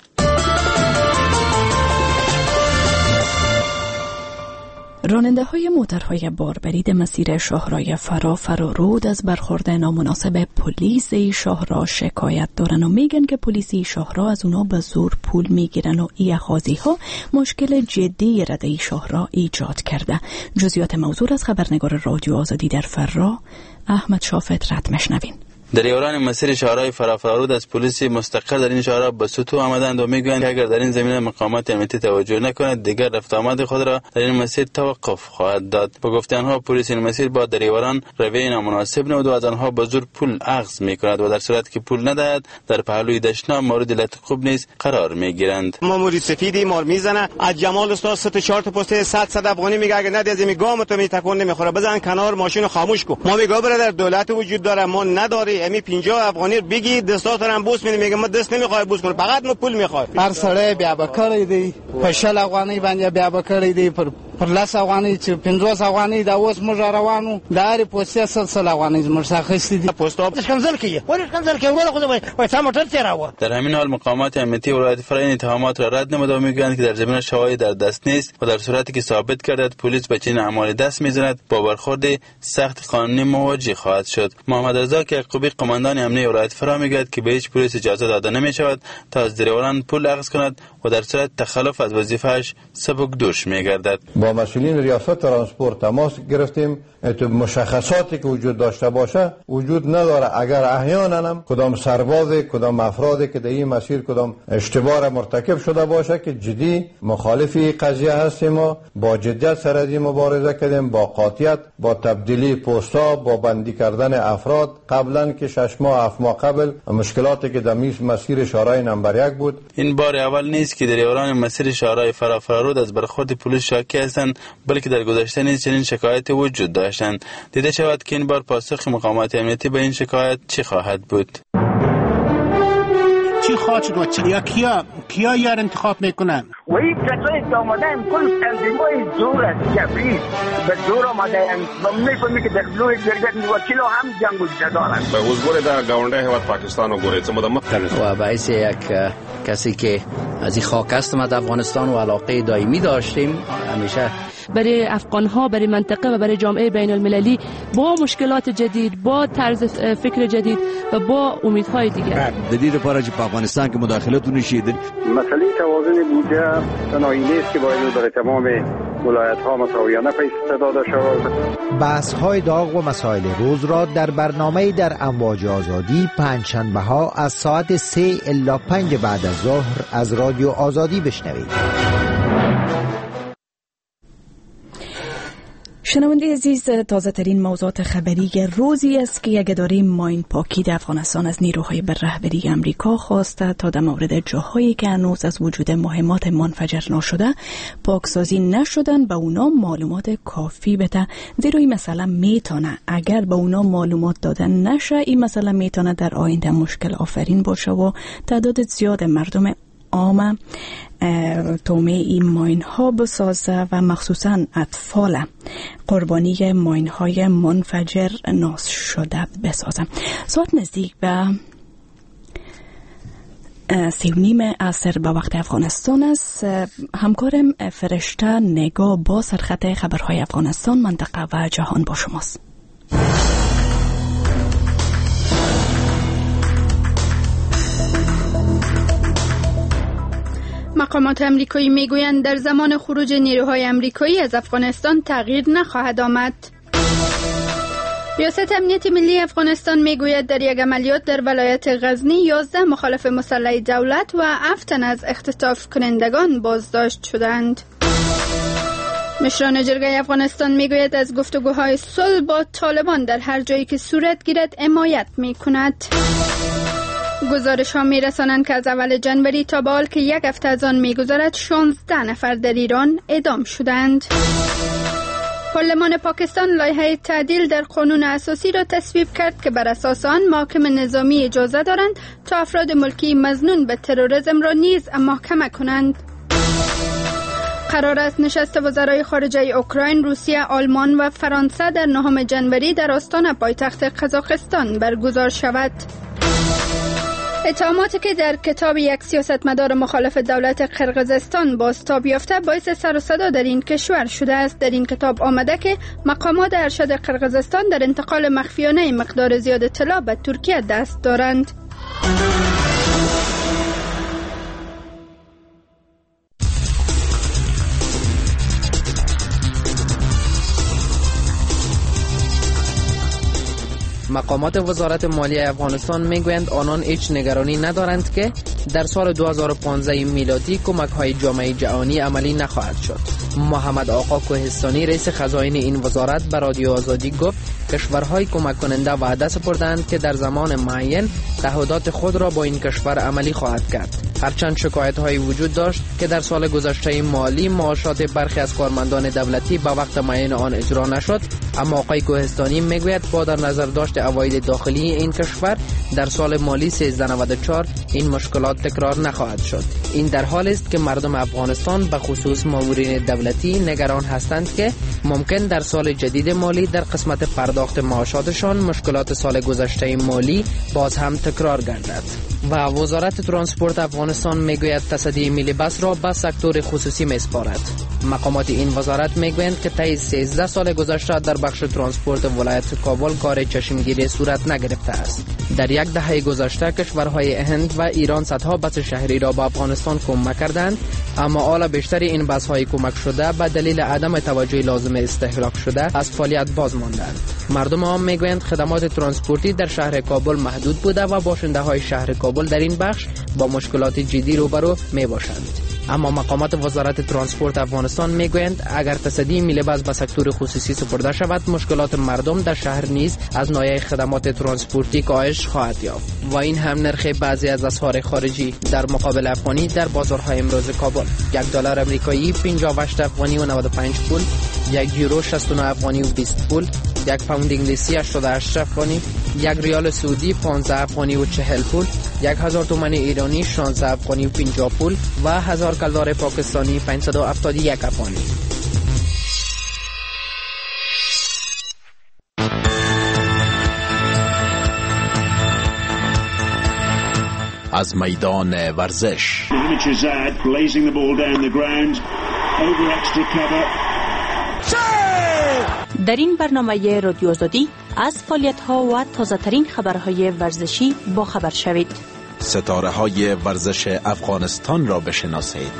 راننده های موترهای باربرید مسیر شاهرای فرارود از برخورد نامناسب پلیس شاهرا شکایت دارن و میگن که پلیس شاهرا از اونا به زور پول میگیرن و ای اخاذی ها مشکل جدی رده شاهرا ایجاد کرده. جزئیات موضوع از خبرنگار رادیو آزادی در فرا احمد شافت رد مشنوین. دریوران مسیر شاهرای فرارود از پلیس مستقر در این شاهرا به سطوح آمدند و میگویند که اگر در این زمینه مقامات امنیتی توجه نکند دیگر رفت آمد خود را در این مسیر توقف خواهد داد. با گفته آنها پلیس این مسیر با دریوران رویه نامناسب نمود و از آنها به زور پول اخذ میکند و در صورتی که پول ندهد در پهلوی دشنا مورد لطخوب نیز قرار میگیرند. ماموری سفیدی مار میزنه از جمال استاد 3-4 تا پست 100 افغانی میگه اگه ندی از میگام تو میتکون نمیخوره بزن کنار ماشین خاموش کن. ما میگه برادر دولت وجود داره ما نداری امی 50 افغانی بگی دستاتون بوس میگه ما دست نمیخوای بوس کنه فقط ما پول میخوای. هر سړی بیا بکړی دی په 60 افغانی باندې بیا بکړی دی پر 10 افغانی چې 50 افغانی دا اوس موږ روانو داري پوسټه 100 افغانی موږ ساخستی دي پوسټ کنسل کیه ولې کنسل کیه ورو خو وای تا موټر تیراوه. در همین حال مقامات امنیتی ولایت فرا این اتهامات را رد نموده و میگویند که در زمینه شواهد در دست نیست و در صورتی که ثابت گردد پلیس به چنین اعمال دست میزند با برخورد سخت قانونی مواجه خواهد شد. محمد رضا یعقوبی قماندان امنیتی ولایت فرا میگوید که به هیچ پلیس اجازه داده نمیشود تا از دریوران پول اخذ کند و در صورت تخلف از وظیفه‌اش سبکدوش میگردد. با مسئولین ریاست ترانسپورت تماس گرفتیم تو مشخصاتی که وجود داشته باشه وجود نداره. اگر احیانا هم کدام سرباز کدام افرادی که در این مسیر کدام اشتباه مرتکب شده باشه که جدی مخالف این قضیه هستیم و با جدیت سر از این مبارزه کردیم با قاطعیت با تبدیلی پست‌ها با بندی کردن افراد. قبلا که 6 ماه 7 ماه قبل مشکلاتی که در مسیر شاهرای نمبر 1 بود این بار اول نیست که دریوران مسیر شاهرای فرارود از برخورد پلیس شاکی هستند بلکه در گذشته نیز چنین شکایتی وجود داشتند. دیده شود که این بار پاسخ مقامات امنیتی به این شکایت چی خواهد بود. چی خواهد شد و کیا یار انتخاب میکنن؟ و این کسایی که آمدن کل تنظیمای زور است کفری به زور آمدن و میفهمی که در لوی جرگت وکیل هم جنگ وجود دارند. به حضور در گاونده هوت پاکستان و گوریت و باعث یک کسی که از این خاک هستم از افغانستان و علاقه دائمی داشتیم همیشه برای افغان‌ها، برای منطقه و برای جامعه بین المللی با مشکلات جدید، با طرز فکر جدید و با امیدهای دیگر. دلیل پارچ په افغانستان کې مداخلتونه شي. مسئله توازن بودجه تنهایی نیست که باید برای تمام ولایت‌ها مساویانه پیش داده شود. بحث‌های داغ و مسائل روز را در برنامه در امواج آزادی پنجشنبه‌ها از ساعت 3 الی 5 بعد از ظهر از رادیو آزادی بشنوید. شنونده عزیز، تازه ترین موضوعات خبری روزی است که یک اداره ماین پاکی در افغانستان از نیروهای به رهبری امریکا خواسته تا در مورد جاهایی که هنوز از وجود مهمات منفجر نشده پاکسازی نشدن به اونا معلومات کافی بده، زیرا این مسئله میتونه اگر به اونا معلومات دادن نشه این مسئله میتونه در آینده مشکل آفرین باشه و تعداد زیاد مردم عام تومه این ماین ها بسازه و مخصوصا اطفال قربانی ماین های منفجر ناز شده بسازه. ساعت نزدیک به 3:30 عصر به وقت افغانستان است. همکارم فرشته نگاه با سرخط خبرهای افغانستان، منطقه و جهان با شماست. مقامات امریکایی میگویند در زمان خروج نیروهای امریکایی از افغانستان تغییر نخواهد آمد. ریاست امنیت ملی افغانستان میگوید در یک عملیات در ولایت غزنی 11 مخالف مسلح دولت و 7 تن از اختطاف کنندگان بازداشت شدند. مشران جرگه افغانستان میگوید از گفتگوهای صلح با طالبان در هر جایی که صورت گیرد حمایت میکند. گزارش ها می رسانند که از اول جنوری تا به حال که یک هفته از آن می گذرد 16 نفر در ایران اعدام شدند. پارلمان پاکستان لایحه تعدیل در قانون اساسی را تصویب کرد که بر اساس آن محاکم نظامی اجازه دارند تا افراد ملکی مظنون به تروریسم را نیز محاکمه کنند. قرار است نشست وزرای خارجه اوکراین، روسیه، آلمان و فرانسه در 9 جنوری در آستان پایتخت قزاقستان برگزار شود. اتهاماتی که در کتاب یک سیاستمدار مخالف دولت قرقیزستان بازتاب یافته باعث سر و صدا در این کشور شده است. در این کتاب آمده که مقامات ارشد قرقیزستان در انتقال مخفیانه مقدار زیاد طلا به ترکیه دست دارند. مقامات وزارت مالیه افغانستان میگویند آنان هیچ نگرانی ندارند که در سال 2015 میلادی کمک‌های جامعه جهانی عملی نخواهد شد. محمد آقا کوهستانی رئیس خزاین این وزارت به رادیو آزادی گفت کشورهای کمک کننده وعده سپردند که در زمان معین تعهدات خود را با این کشور عملی خواهد کرد. هرچند شکایت‌هایی وجود داشت که در سال گذشته مالی معاشات برخی از کارمندان دولتی به وقت معین آن اجرا نشد، اما آقای کوهستانی میگوید با در نظر داشت عواید داخلی این کشور در سال مالی 1394 این مشکلات تکرار نخواهد شد. این در حال است که مردم افغانستان به خصوص مامورین دولتی نگران هستند که ممکن در سال جدید مالی در قسمت پرداخت معاشاتشان مشکلات سال گذشته مالی باز هم تکرار گردد. و وزارت ترانسپورت افغانستان میگوید تصدی میلی بس را به سکتور خصوصی میسپارد. مقامات این وزارت میگویند که طی 13 سال گذشته در بخش ترانسپورت ولایت کابل کار چشمگیری صورت نگرفته است. در یک دهه گذشته کشورهای هند و ایران صدها بس شهری را به افغانستان کمک کردند، اما حالا بیشتر این بس‌های کمک شده به دلیل عدم توجه لازم استهلاک شده از فعالیت باز ماندند. مردم عام میگویند خدمات ترانسپورتی در شهر کابل محدود بوده و باشنده‌های شهر کابل در این بخش با مشکلات جدی روبرو میباشند. اما مقامات وزارت ترانسپورت افغانستان میگویند اگر تصدی میلی بس به سکتور خصوصی سپرده شود مشکلات مردم در شهر نیز از ناحیه خدمات ترانسپورتی کاهش خواهد یافت و این هم نرخ بعضی از اسعار خارجی در مقابل افغانی در بازارهای امروز کابل: $1 آمریکایی 58 افغانی و 95 پول، $1 یورو 69 افغانی و 20 پول، $1 پوند انگلیسی 88 افغانی، $1 ریال سعودی 15 افغانی و 40 پول، 1000 تومان ایرانی 16 افغانی و 50 پول و 1000 کلدار پاکستانی 571 افغانی. از میدان ورزش در این برنامه رادیو آزادی از فعالیت‌ها و تازه‌ترین خبرهای ورزشی باخبر شوید. ستاره‌های ورزش افغانستان را بشناسید.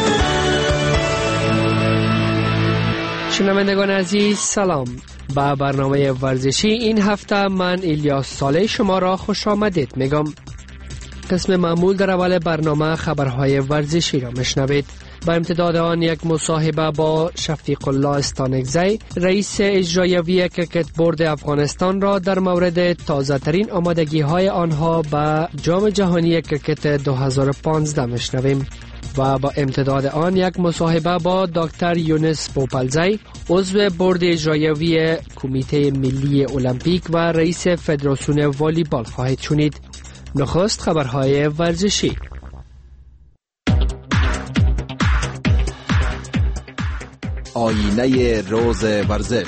شنوندگان عزیز سلام. با برنامه ورزشی این هفته من الیاس صالح شما را خوش آمدید میگم. قسم معمول در اول برنامه خبرهای ورزشی را میشنوید. با امتداد آن یک مصاحبه با شفیق الله استانکزی رئیس اجرایی کرکت بورد افغانستان را در مورد تازه ترین آمادگی های آنها به جام جهانی کرکت 2015 میشنویم. و با امتداد آن یک مصاحبه با دکتر یونس پوپلزی عضو بورد اجرایی کمیته ملی المپیک و رئیس فدراسیون والیبال خواهید شنید. نخست خبرهای ورزشی. آینه روز ورزش.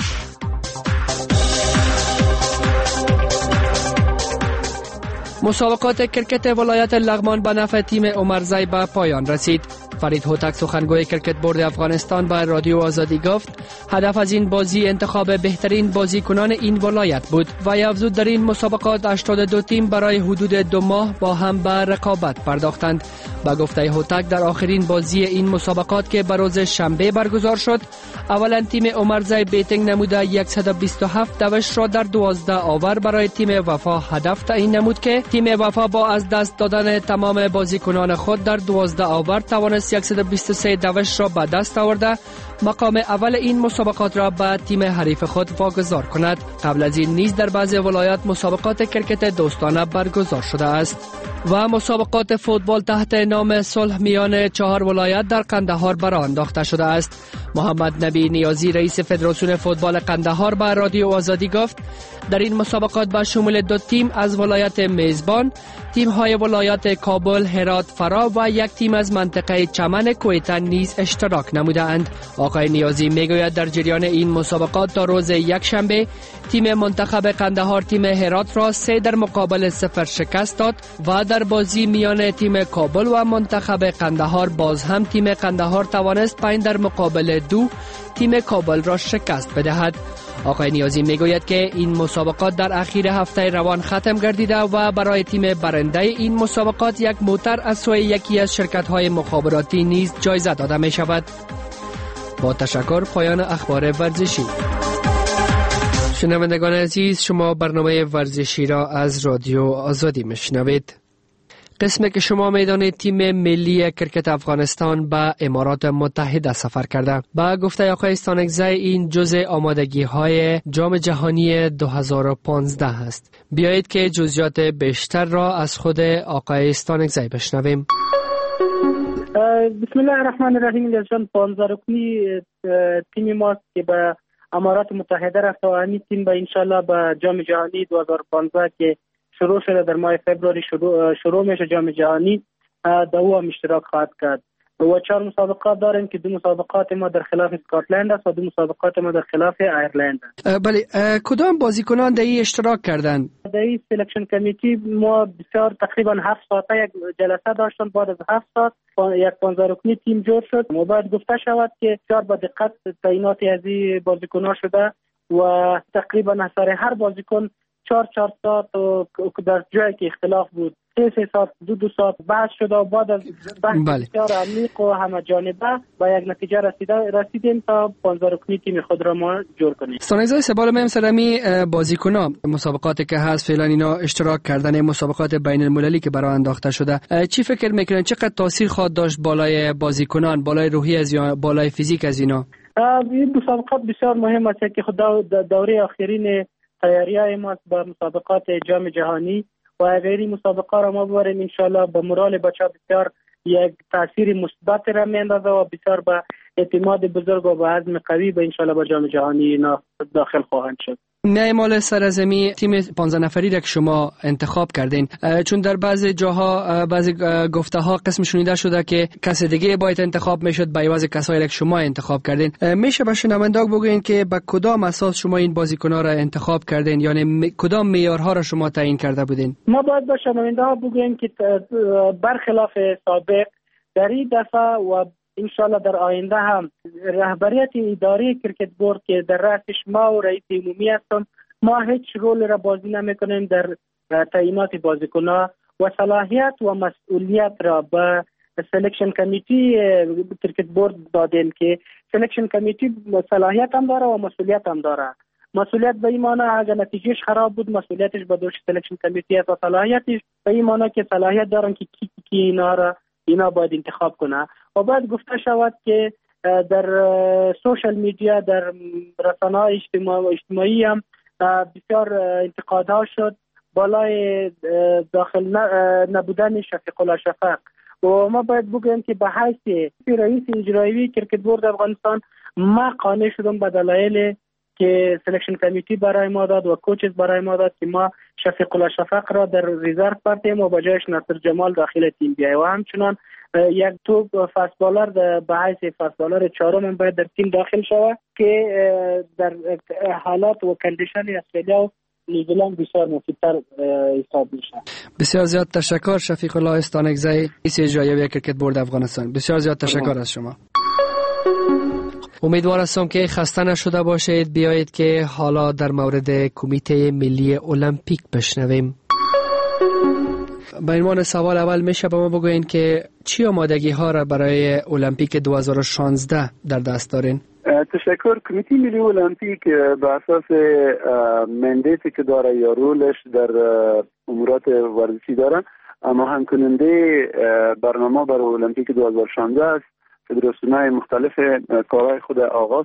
مسابقات کرکت ولایت لغمان به نفع تیم عمرزی به پایان رسید. فرید هوتک سخنگوی کرکت بورد افغانستان به رادیو آزادی گفت هدف از این بازی انتخاب بهترین بازیکنان این ولایت بود و افزود در این مسابقات 82 تیم برای حدود 2 ماه با هم به رقابت پرداختند. با گفته هوتک در آخرین بازی این مسابقات که به روز شنبه برگزار شد اولا تیم عمرزی بیتینگ نموده 127 دوش را در 12 آور برای تیم وفا هدف تعیین نمود که تیم وفا با از دست دادن تمام بازیکنان خود در 12 آور توانست 123 دوش را به دست آورده مقام اول این مسابقات را به تیم حریف خود واگذار کند. قبل از این نیز در بعضی ولایات مسابقات کرکت دوستانه برگزار شده است. و مسابقات فوتبال تحت نام صلح میان 4 ولایت در قندهار برآ انداخته شده است. محمد نبی نیازی رئیس فدراسیون فوتبال قندهار به رادیو آزادی گفت در این مسابقات با شمول 2 تیم از ولایت میزبان، تیم‌های ولایات کابل، هرات، فرا و یک تیم از منطقه چمن کویته نیز اشتراک نمودند. آقای نیازی میگوید در جریان این مسابقات تا روز یکشنبه تیم منتخب قندهار تیم هرات را 3 در مقابل 0 شکست داد و در بازی میان تیم کابل و منتخب قندهار باز هم تیم قندهار توانست 5 در مقابل 2 تیم کابل را شکست بدهد. آقای نیازی میگوید که این مسابقات در اخیر هفته روان ختم گردیده و برای تیم برنده این مسابقات یک موتر از سوی یکی از شرکت‌های مخابراتی نیز جایزه داده می شود. با تشکر پایان اخبار ورزشی. شنوندگان عزیز شما برنامه ورزشی را از رادیو آزادی میشنوید. قسمی که شما میدانید تیم ملی کرکت افغانستان به امارات متحده سفر کرده. با گفته آقای استانکزی این جزء آمادگی های جام جهانی 2015 است. بیایید که جزئیات بیشتر را از خود آقای استانکزی بشنویم. بسم الله الرحمن الرحیم. جشن 15 رکنی تیم ماست که به امارات متحده رفته و همین تیم به انشالله به جام جهانی 2015 که شروع شده در ماه فبروری شروع میشه جام جهانی در او هم اشتراک خواهد کرد. و 4 مسابقات داریم که 2 مسابقات ما در خلاف اسکاتلند است و 2 مسابقات ما در خلاف ایرلند است. بله، کدام بازیکنان در این اشتراک کردند؟ در این سلکشن کمیتی ما بسیار تقریبا 7 ساعت یک جلسه داشتن. بعد از 7 ساعت یک 15 رکنی تیم جور شد. و باید گفته شود که بسیار با دقت تعیینات از این بازیکنان شده و تقریبا اثر هر بازیکن 4 ساعت و در جایی که اختلاف بود 3 ساعت 2 ساعت بحث شده و بعد از بحث بسیار عمیق و همه جانبه با یک نتیجه رسیدیم تا 15 رکنی تیم خود را ما جور کنیم. استانکزی سوال مهم سرمی بازیکن‌ها مسابقاتی که هست فعلا اینا اشتراک کردن مسابقات بین المللی که برای انداخته شده چی فکر میکنن چقدر تاثیر خواهد داشت بالای بازیکنان، بالای روحی از اینا، بالای فیزیک از اینا؟ این مسابقات بسیار مهم است که خود دوره آخرین تیاری‌های ما به مسابقات جام جهانی و غیری مسابقات را ما ببریم انشالله به مورال بچه‌ها بسیار یک تاثیر مثبت را میاندازه و بسیار به اعتماد بزرگ و به عزم قوی به انشالله به جام جهانی داخل خواهند شد. میمال سرزمی تیم 15 نفری را که شما انتخاب کردین، چون در بعضی جاها بعضی گفته ها قسم شنیده شده که کس دیگه باید انتخاب میشد به عوض کسایی که شما انتخاب کردین، میشه به شنوندگان بگوین که به کدام اساس شما این بازیکن‌ها را انتخاب کردین، یعنی کدام معیارها را شما تعیین کرده بودین؟ ما باید به شنوندگان بگوییم که برخلاف سابق در این دفعه و انشالله در آینده هم رهبریت اداره کرکت بورد که در رأسش ما و رئیس عمومی هستم، ما هیچ رول را بازی نمیکنیم در تعیینات بازیکن‌ها و صلاحیت و مسئولیت را به سلکشن کمیتی کرکت بورد دادیم که سلکشن کمیتی صلاحیت هم داره و مسئولیت هم داره. مسئولیت به این معنی اگر نتیجهش خراب بود مسئولیتش به دوش سلکشن کمیتی است و صلاحیتش به این معنی که صلاحیت دارن که کی اینا باید انتخاب کنه. و باید گفته شود که در سوشل میدیا، در رسانه‌های اجتماعی هم بسیار انتقادها شد بالای داخل نبودن شفیق الله شفق و ما باید بگویم که به حیث رئیس اجرایی کرکت بورد افغانستان ما قانع شدم به دلایل که سلکشن کمیتی برای ما داد و کوچز برای ما داد که ما شفیق الله شفق را در ریزرو بردیم و به جایش نصر جمال داخل تیم بیایم و همچنان یک توپ فست بالر به حیث فست بالر چهارم باید در تیم داخل شود که در حالات و کندیشن استرالیا و نیوزیلند بسیار مفیدتر حساب میشه. بسیار زیاد تشکر شفیق الله استانکزی، رئیس اجرایی کرکت بورد افغانستان. بسیار زیاد تشکر از شما. امیدوار هستم که خسته نشده باشید. بیایید که حالا در مورد کمیته ملی المپیک بشنویم. به عنوان سوال اول میشه به ما بگوین که چی آمادگی ها را برای المپیک 2016 در دست دارین؟ تشکر. کمیته ملی المپیک به اساس مندیتی که داره یا رولش در امورات ورزشی داره، اما هم کننده برنامه برای المپیک 2016 است. فدراسیون‌های مختلف کارهای خود آغاز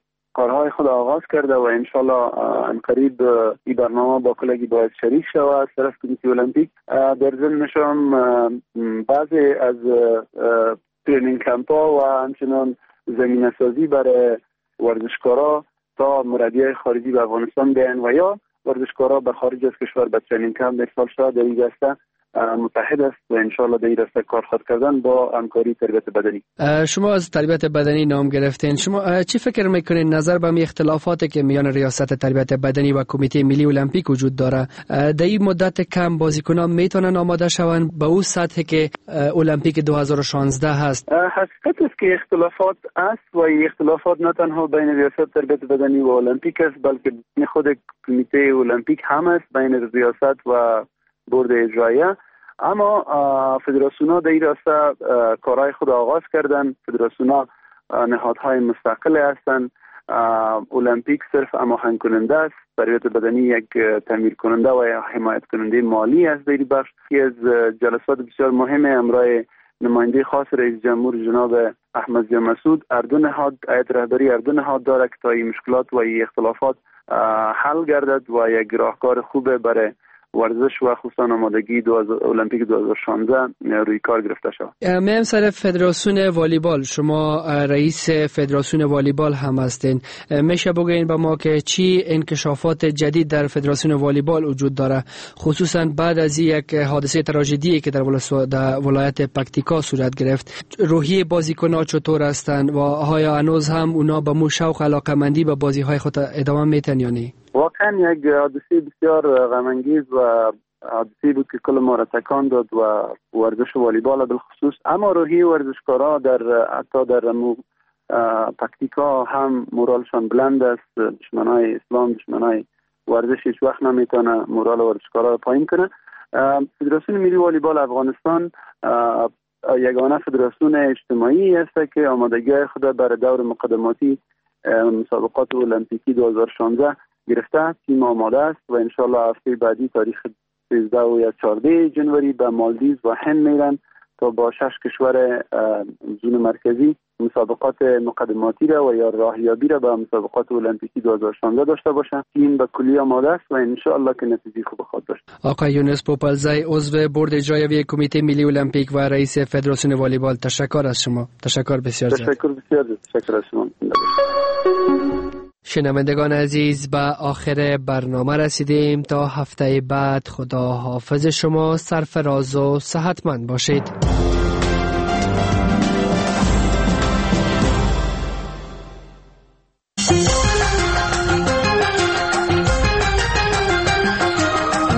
کرده و انشالله انقریب این برنامه با کلگی باید شریک شود طرف کمیته المپیک. در ضمنش هم بعضی از ترینینگ کمپ‌ها و همچنان زمینه سازی برای ورزشکارا تا مربیای خارجی به افغانستان بیان و یا ورزشکارا به خارج از کشور به ترینینگ کمپ ارسال شده در این دسته متحد است و انشالله در این راستا کار خواهد کردن با همکاری تربیت بدنی. شما از تربیت بدنی نام گرفتین، شما چی فکر میکنین نظر به اختلافاتی که میان ریاست تربیت بدنی و کمیته ملی المپیک وجود داره در این مدت کم بازیکنان میتونن آماده شوند به اون سطحی که المپیک 2016 هست؟ حقیقت است که اختلافات است و این اختلافات نه تنها بین ریاست تربیت بدنی و المپیک است بلکه بین خود کمیته المپیک هم است، بین ریاست و بورد اجراییه. اما فدراسیون‌ها در این راستا کارهای خود آغاز کردن. فدراسیون‌ها نهادهای مستقل هستند. المپیک صرف هماهنگ کننده است، تربیت بدنی یک تعمیر کننده و حمایت کننده مالی است. در این بخش یکی از جلسات بسیار مهم همراه نماینده خاص رئیس جمهور جناب احمد ضیا مسعود اردو نهاد هیئت رهبری اردو نهاد داره که تا این مشکلات و این اختلافات حل گردد و یک راهکار خوبه برای ورزش و خصوصا آمادگی المپیک 2016 روی کار گرفته شود. میم سر فدراسیون والیبال، شما رئیس فدراسیون والیبال هم هستین، میشه بگوین به ما که چی انکشافات جدید در فدراسیون والیبال وجود داره، خصوصا بعد از یک حادثه تراژدی که در ولایت پکتیکا صورت گرفت؟ روحی بازیکن‌ها چطور هستند و آیا هنوز هم اونا به مو شوق علاقه‌مندی به بازی‌های خود ادامه میتن یا نه؟ واقعا یک حادثه بسیار غم‌انگیز و حادثه بود که کل ما را تکان داد و ورزش والیبال بالخصوص، اما روحی ورزشکارا حتی در پکتیکا هم مورالشان بلند است. دشمنای اسلام، دشمنای ورزش هیچ وقت نمیتونه مورال ورزشکارا را پایین کنه. فدراسیون ملی والیبال افغانستان یگانه فدراسیون اجتماعی است که آمادگی خود برای دور مقدماتی مسابقات المپیکی 2016 گرفته. تیم آماده است و انشالله هفته بعدی تاریخ 13 و یا 14 جنوری به مالدیز و هند میرن تا با 6 کشور زون مرکزی مسابقات مقدماتی را و یا راهیابی را به مسابقات المپیکی 2016 داشته باشند. تیم به کلی آماده است و انشالله که نتیجه خوب خواهد داشت. آقای یونس پوپلزی، عضو بورد اجرایی کمیته ملی المپیک و رئیس فدراسیون والیبال، تشکر از شما. تشکر بسیار زیاد. تشکر از شما. شنوندگان عزیز، به آخر برنامه رسیدیم. تا هفته بعد خدا حافظ شما، سرفراز و صحتمند باشید.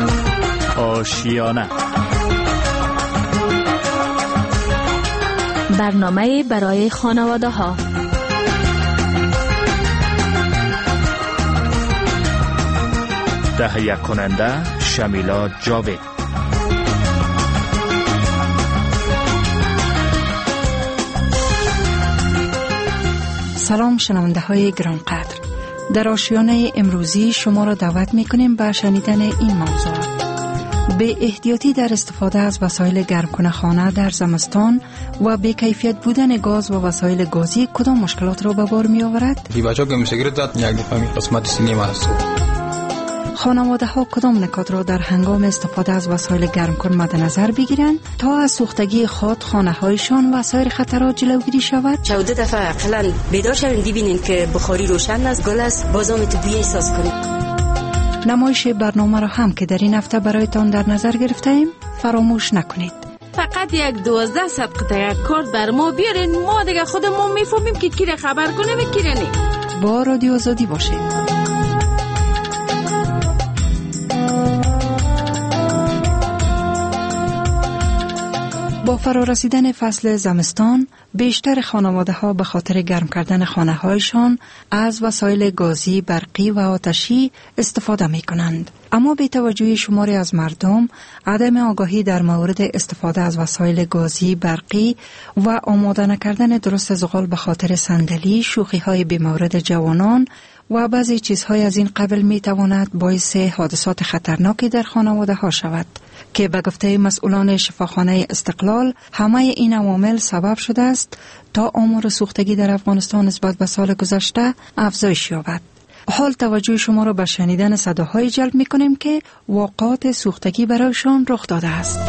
آشیانه برنامه برای خانواده ها. تهیه کننده شمیلا جاوید. سلام شنونده های گرانقدر، در آشیانه امروزی شما را دعوت می کنیم به شنیدن این موضوع. به احتیاطی در استفاده از وسایل گرمکننده خانه در زمستان و به کیفیت بودن گاز و وسایل گازی کدام مشکلات را به بار می آورد؟ بچه‌ها که می‌سیگرت داد یک دفعه قسمت سینه است. خانواده ها کدام نکات را در هنگام استفاده از وسایل گرمکن مد نظر بگیرند تا از سوختگی خود، خانه هایشان و سایر خطرات جلوگیری شود؟ 14 دفعه اقلا بیدار شوین ببینین که بخاری روشن است، گل است، بازامت بوی احساس کنید. نمایش برنامه را هم که در این هفته برایتان در نظر گرفته ایم فراموش نکنید. فقط یک 12 قطعه کارت بر ما بیارین، ما دیگه خودمون میفهمیم که کی را خبر کنیم و کی را نه. با رادیو آزادی باشید. با فرارسیدن فصل زمستان، بیشتر خانواده ها به خاطر گرم کردن خانه هایشان از وسایل گازی، برقی و آتشی استفاده می کنند. اما بی توجهی شماری از مردم، عدم آگاهی در مورد استفاده از وسایل گازی، برقی و آماده نکردن درست زغال به خاطر صندلی، شوخی های بی مورد جوانان و بعضی چیزهای از این قبیل می تواند باعث حادثات خطرناکی در خانواده ها شود که به گفته مسئولان شفاخانه استقلال همه این عوامل سبب شده است تا آمار سوختگی در افغانستان نسبت به سال گذشته افزایش یابد. حال توجه شما را به شنیدن صداهایی جلب می کنیم که واقعات سوختگی برایشان رخ داده است.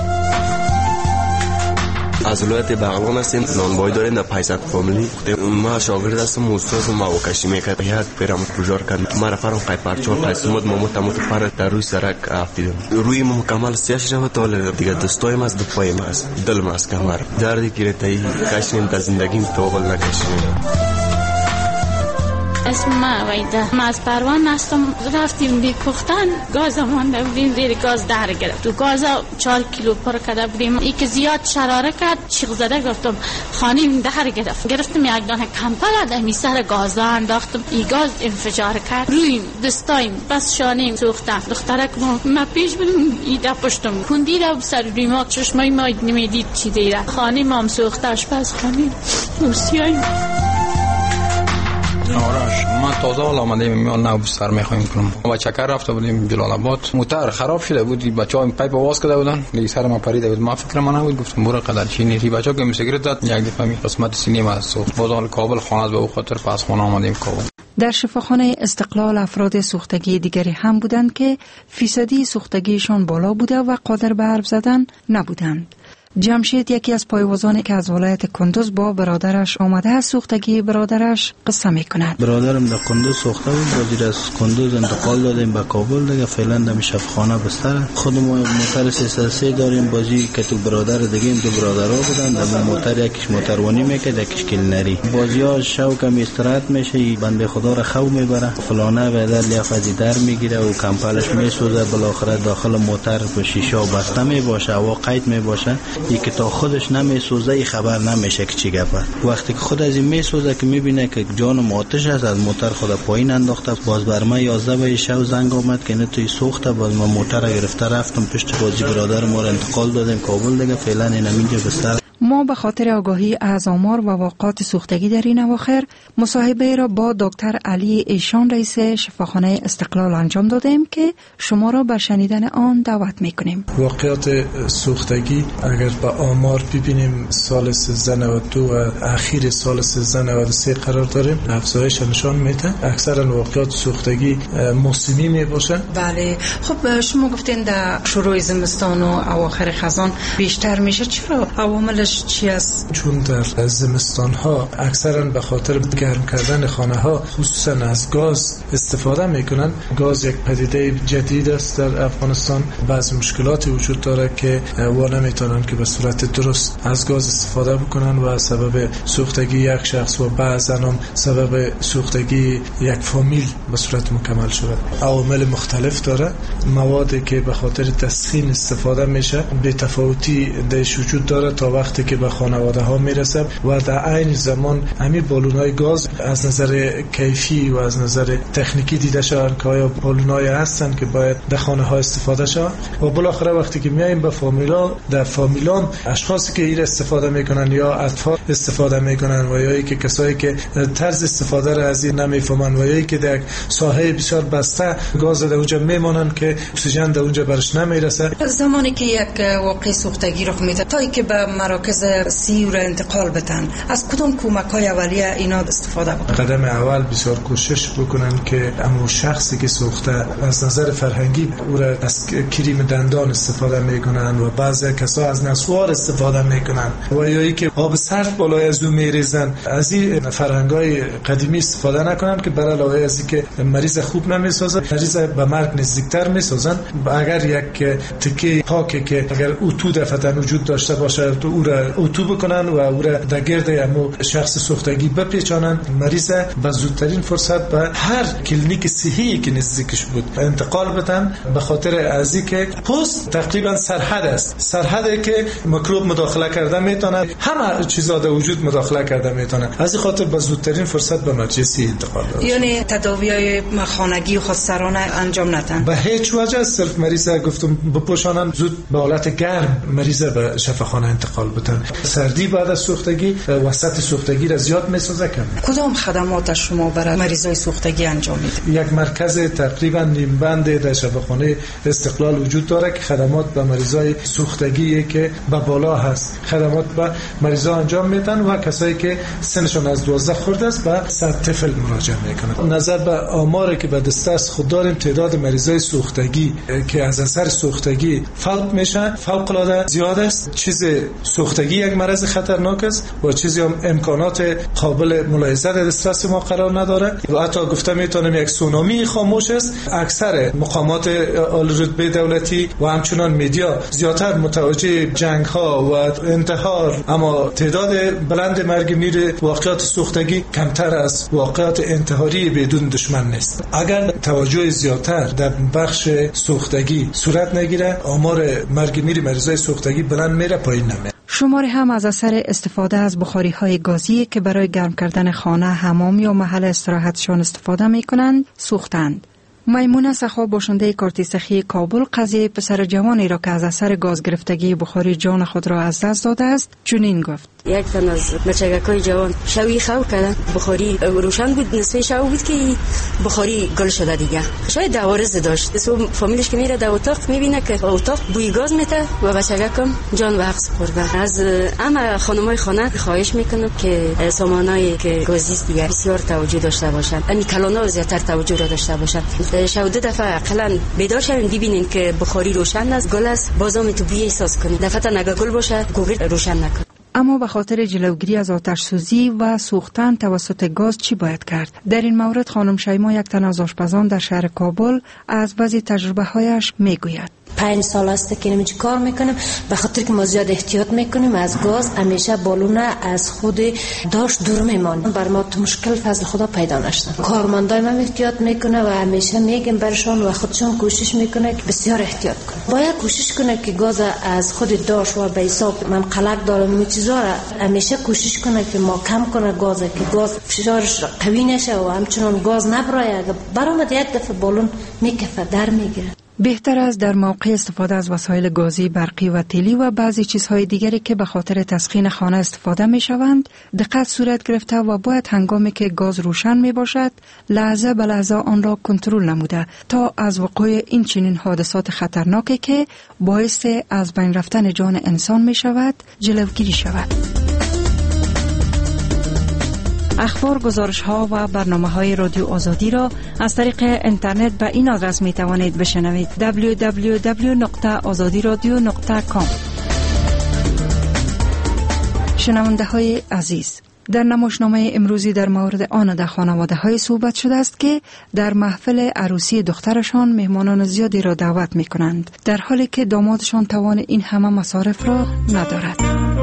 از ولایت بغلان هستیم، نانوایی داریم در پیسک فامیلی. ما شاگرد هستم، استاد ما کشی میکرد، یک پیرم پروژار کرد، ما رفتم قیپرچور قیسمت مامو پر در روی سرک افتیدم، روی ما مکمل سیاش رو تا دیگه دستایم از دپایم است، دلم از کمر دردی گرفته، کشیم در زندگیم توبل نکشیم. اسم ما ویده، ما از پروان هستم. رفتیم دی پختن گاز مانده بودیم، زیر گاز در گرفت، تو گاز 4 کیلو پر کرده بودیم. ای که زیاد شراره کرد، چیغ زده گفتم خانیم در گرفتم یک دانه کمپل دمی سر گاز انداختم، ای گاز انفجار کرد، روی دستایم بس شانیم سوختم. دخترک ما پیش بودیم، ایده پشتم کندی را سر روی ما، چشمای ما نمیدید چی دیره. خانیم هم سوخته، آشپز خانیم روسیاییم. آراش ما تازه آمدیم، میان نو سر میخوایم کنم. با چکر رفته بودیم جلال آباد، موتور خراب شده بود، بچه‌ها پایپ واس کرده بودن، دیگه سر ما پریده بود. ما فکر ما نبود، گفتم برو قدر چی نیستی. بچه‌ها که سیگرت داد، یک دفعه می قسمت سینه ما سوخت. بازار کابل خانه به خاطر پس خانه آمدیم کابل. در شفاخانه استقلال افراد سوختگی دیگری هم بودند که فیصدی سوختگیشان بالا بوده و قادر به حرف زدن نبودند. جمشید یکی از پایوازانی که از ولایت کندوز با برادرش آمده از سوختگی برادرش قصه می کند. برادرم در کندوز سوخته بود، بازی از کندوز انتقال دادیم به کابل، دیگه فعلا در شفاخانه بستر. خودمون موتر 303 داریم، بازی که تو برادر دیگه دو برادرها بودن، در موتر یکیش موتروانی میکرد، یکیش کلنری. بازی‌ها شو کم استراحت میشه، بنده خدا را خو میبره، فلانه بعد لیافزی در میگیره و کمپلش میسوزه، بالاخره داخل موتر به شیشه بسته میباشه، هوا قید میباشه. یکی تا خودش نمیسوزه خبر نمیشه که چی گپه. وقتی که خود از این میسوزه که میبینه که جانم آتش است، از موتر خود پایین انداخته. باز بر ما 11 بجه شب زنگ اومد که نه توی سوخته. باز ما موتر گرفته رفتم پشت بازی برادر ما را انتقال دادیم کابل، دیگه فعلا اینم اینجا بستر. ما به خاطر آگاهی از آمار و واقعات سوختگی در این اواخر مصاحبه را با دکتر علی ایشان رئیس شفاخانه استقلال انجام دادیم که شما را به شنیدن آن دعوت میکنیم. واقعات سوختگی اگر به آمار ببینیم سال 1392 و اخیر سال 1393 قرار داریم، افزایش نشان میده. اکثرا واقعات سوختگی موسمی میباشه. بله. خب شما گفتین در شروع زمستان و اواخر خزان بیشتر میشه، چرا؟ عواملش چی است؟ چون در زمستان ها اکثرا به خاطر گرم کردن خانه ها خصوصا از گاز استفاده میکنن. گاز یک پدیده جدید است در افغانستان. بعض مشکلاتی وجود داره که و نمیتونن که به صورت درست از گاز استفاده بکنن و سبب سوختگی یک شخص و بعضا هم سبب سوختگی یک فامیل به صورت مکمل شود. عوامل مختلف داره. موادی که به خاطر تسخین استفاده میشه به تفاوتی درش وجود داره تا وقتی که به خانواده ها میرسه و در عین زمان همین بالونای گاز از نظر کیفی و از نظر تکنیکی دیده شدن که آیا بالونای هستن که باید در خانه ها استفاده شود و بالاخره وقتی که میایم به فامیلا، در فامیلان اشخاصی که این استفاده میکنن یا اطفال استفاده میکنن و یا که کسایی که طرز استفاده را از این نمیفهمن و یا که در ساحه بسیار بسته گاز در اونجا میمونن که اکسیژن در اونجا برش نمیرسه. زمانی که یک واقع سوختگی رخ میده تا اینکه به مراکز سیور انتقال بدن، از کدام کمک‌های اولیه اینا استفاده بکنن؟ قدم اول بسیار کوشش بکنن که اما شخصی که سوخته از نظر فرهنگی او را از کریم دندان استفاده میکنن و بعضی کسا از نسوار استفاده میکنن و یا ای که آب سرد بالای از او میریزن. از این فرهنگ‌های قدیمی استفاده نکنن که برای علاوه از اینکه مریض خوب نمیسازه، مریض به مرگ نزدیکتر میسازن. اگر یک تکه پاکی که اگر اتو دفعتن وجود داشته باشه تو او را اتو بکنن و او را در گرد همو شخص سوختگی بپیچانن، مریض به زودترین فرصت به هر کلینیک صحی که نزدیکش بود انتقال بدن، به خاطر از اینکه پوست تقریبا سرحد است، سرحدی که میکروب مداخله کرده میتونه، همه چیزا در وجود مداخله کرده میتونه. از این خاطر به زودترین فرصت به مراکز صحی انتقال بدن. یعنی تداوی‌های خانگی و خودسرانه انجام ندن. به هیچ وجه صرف مریض گفتم بپوشانن، زود به حالت گرم مریض به شفاخانه انتقال بدن. سردی بعد از سوختگی وسط سوختگی را زیاد میسازه. کدام خدمات شما برای مریضای سوختگی انجام میدید؟ یک مرکز تقریبا نیم بند در شفاخانه استقلال وجود داره که خدمات به مریضای سوختگی که به بالا هست خدمات به مریضا انجام میدن و کسایی که سنشون از 12 خورده است به 100 طفل مراجعه میکنن. نظر به آماری که به دست است خود داریم، تعداد مریضای سوختگی که از اثر سوختگی فوت میشن فوق العاده زیاد است. چیز سوختگی یک مرض خطرناک است و چیزی هم امکانات قابل ملاحظه در دسترس ما قرار نداره و حتی گفته میتونم یک سونامی خاموش است. اکثر مقامات عالی رتبه دولتی و همچنان میدیا زیادتر متوجه جنگ ها و انتحار، اما تعداد بلند مرگ میر واقعات سوختگی کمتر از واقعات انتحاری بدون دشمن نیست. اگر توجه زیادتر در بخش سوختگی صورت نگیره، آمار مرگ میر مریضای سوختگی بلند میره، پایین نمیره. شماری هم از اثر استفاده از بخاری‌های گازی که برای گرم کردن خانه، حمام یا محل استراحتشان استفاده می‌کنند سوختند. میمونه سخا باشنده کارت سخی کابل قضیه پسر جوانی را که از اثر گاز گرفتگی بخاری جان خود را از دست داده است چنین گفت: یک تن از بچگکای جوان شوی خو کردن، بخاری روشن بود، نصف شو بود که بخاری گل شده دیگه. شاید عوارض داشت. سو فامیلش که میره در اتاق میبینه که اتاق بوی گاز میته و بچگکم جان به حق سپرده. از اما خانمای خانه خواهش میکنم که سامانایی که گازی دیگه بسیار توجه داشته باشن، همین کلانا زیادتر توجه را داشته باشن. شاید دفعه اقلا بیدار شوین ببینین که بخاری روشن است، گل است، بازم تو بوی احساس کنین. دفعه نگا گل باشه گوگل روشن نکن. اما به خاطر جلوگیری از آتش سوزی و سوختن توسط گاز چی باید کرد؟ در این مورد خانم شیما، یک تن از آشپزان در شهر کابل، از بعضی تجربه هایش میگوید. 5 سال است که نمیچ کار میکنم، به خاطر که ما زیاد احتیاط میکنیم از گاز، همیشه بالونه از خود داشت دور میمانیم. بر ما تو مشکل فضل خدا پیدا نشدن. کارمندای من احتیاط میکنه و همیشه میگم برشان و خودشون کوشش میکنه که بسیار احتیاط کنه. باید کوشش کنه که گاز از خود داشت و به حساب من قلق دارم این چیزا را همیشه کوشش کنه که ما کم کنه گاز، که گاز فشارش قوی نشه و همچنان گاز نبرایه. برآمد یک دفعه بالون میکفه در میگیره. بهتر است در موقع استفاده از وسایل گازی، برقی و تیلی و بعضی چیزهای دیگری که به خاطر تسخین خانه استفاده می شوند دقت صورت گرفته و باید هنگامی که گاز روشن می باشد لحظه به لحظه آن را کنترل نموده تا از وقوع این چنین حادثات خطرناکی که باعث از بین رفتن جان انسان می شود جلوگیری شود. اخبار، گزارش ها و برنامه های رادیو آزادی را از طریق اینترنت به این آدرس می توانید بشنوید: www.azadiradio.com. شنونده های عزیز، در نمایشنامه امروزی در مورد آن در خانواده های صحبت شده است که در محفل عروسی دخترشان مهمانان زیادی را دعوت می کنند، در حالی که دامادشان توان این همه مصارف را ندارد.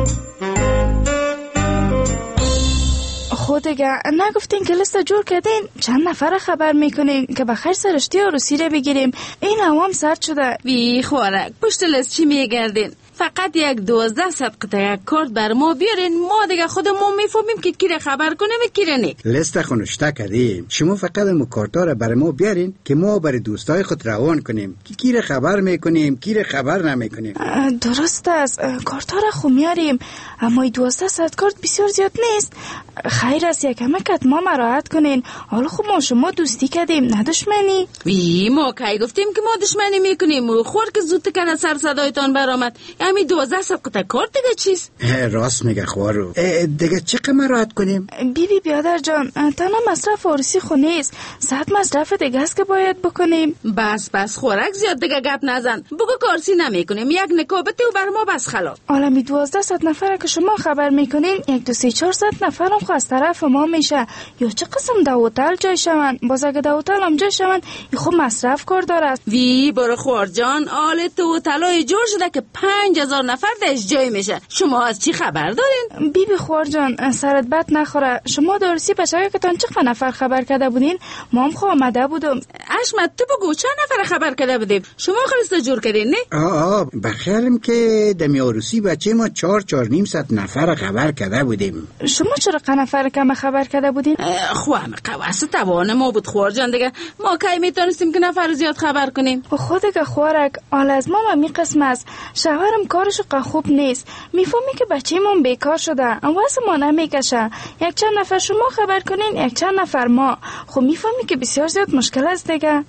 خود دیگه نگفتین که لیست جور کردین؟ چند نفر خبر میکنین که بخیر سرشتی عروسی رو بگیریم؟ این عوام سرد شده. بی خوارک پشت لیست چی میگردین؟ فقط یک 12 قطعه کارت بر ما بیارین، ما دیگه خودمون میفهمیم که کی را خبر کنیم و کی را نه. لیست خونشته کردیم، شما فقط کارتا را بر ما بیارین که ما بر دوستای خود روان کنیم که کی را خبر میکنیم کی را خبر نمیکنیم. درست است، کارتا را خو میاریم، اما 12 کارت بسیار زیاد نیست. خیر است یک کمکت ما مراعات کنین. حالا خب ما شما دوستی کردیم نه دشمنی. ما کی گفتیم که ما دشمنی میکنیم؟ خور که زود کنه سر صدایتان برآمد. همین 12 قطعه کارت دیگه چیست؟ راست میگه خوارو. دیگه چقدر مراعات کنیم؟ بیبی بیادر جان، تنها مصرف عروسی خو نیست، صد مصرف دیگه است که باید بکنیم. بس خوراک زیاد دیگه گپ نزن. بگو کارسی نمیکنیم، یک نکابت و بر ما بس خلاص. حالا می 1200 نفر که شما خبر میکنین، 1-2-3-400 نفر هم خو از طرف ما میشه. یا چه قسم دوتل جای شون؟ باز اگه دوتل هم جای شون خب مصرف کار داره. وی برو خوار جان، آل توتلای جور شده که 5000 نفر درش جای میشه. شما از چی خبر دارین؟ بیبی خوار جان، سرت بد نخوره. شما درسی بچه‌ها که تان چقدر نفر خبر کرده بودین؟ ما هم خو آمده بودم. اشمت تو بگو چند نفر خبر کرده بودیم؟ شما خلاص جور کردین نه؟ بخیرم که دمی عروسی بچه ما 4-4.5 نفر خبر کرده بودیم. شما چرا نفر کم خبر کرده بودین؟ خوام قواس توان ما بود خوار جان دیگه. ما کی میتونستیم که نفر زیاد خبر کنیم؟ خود دیگه خوارک، آل از ما می قسم است. شوهرم کارش خوب نیست. میفهمی که بچه‌مون بیکار شده. واسه ما نمیکشه. یک چند نفر شما خبر کنین، یک چند نفر ما. خب میفهمی که بسیار زیاد مشکل است دیگه.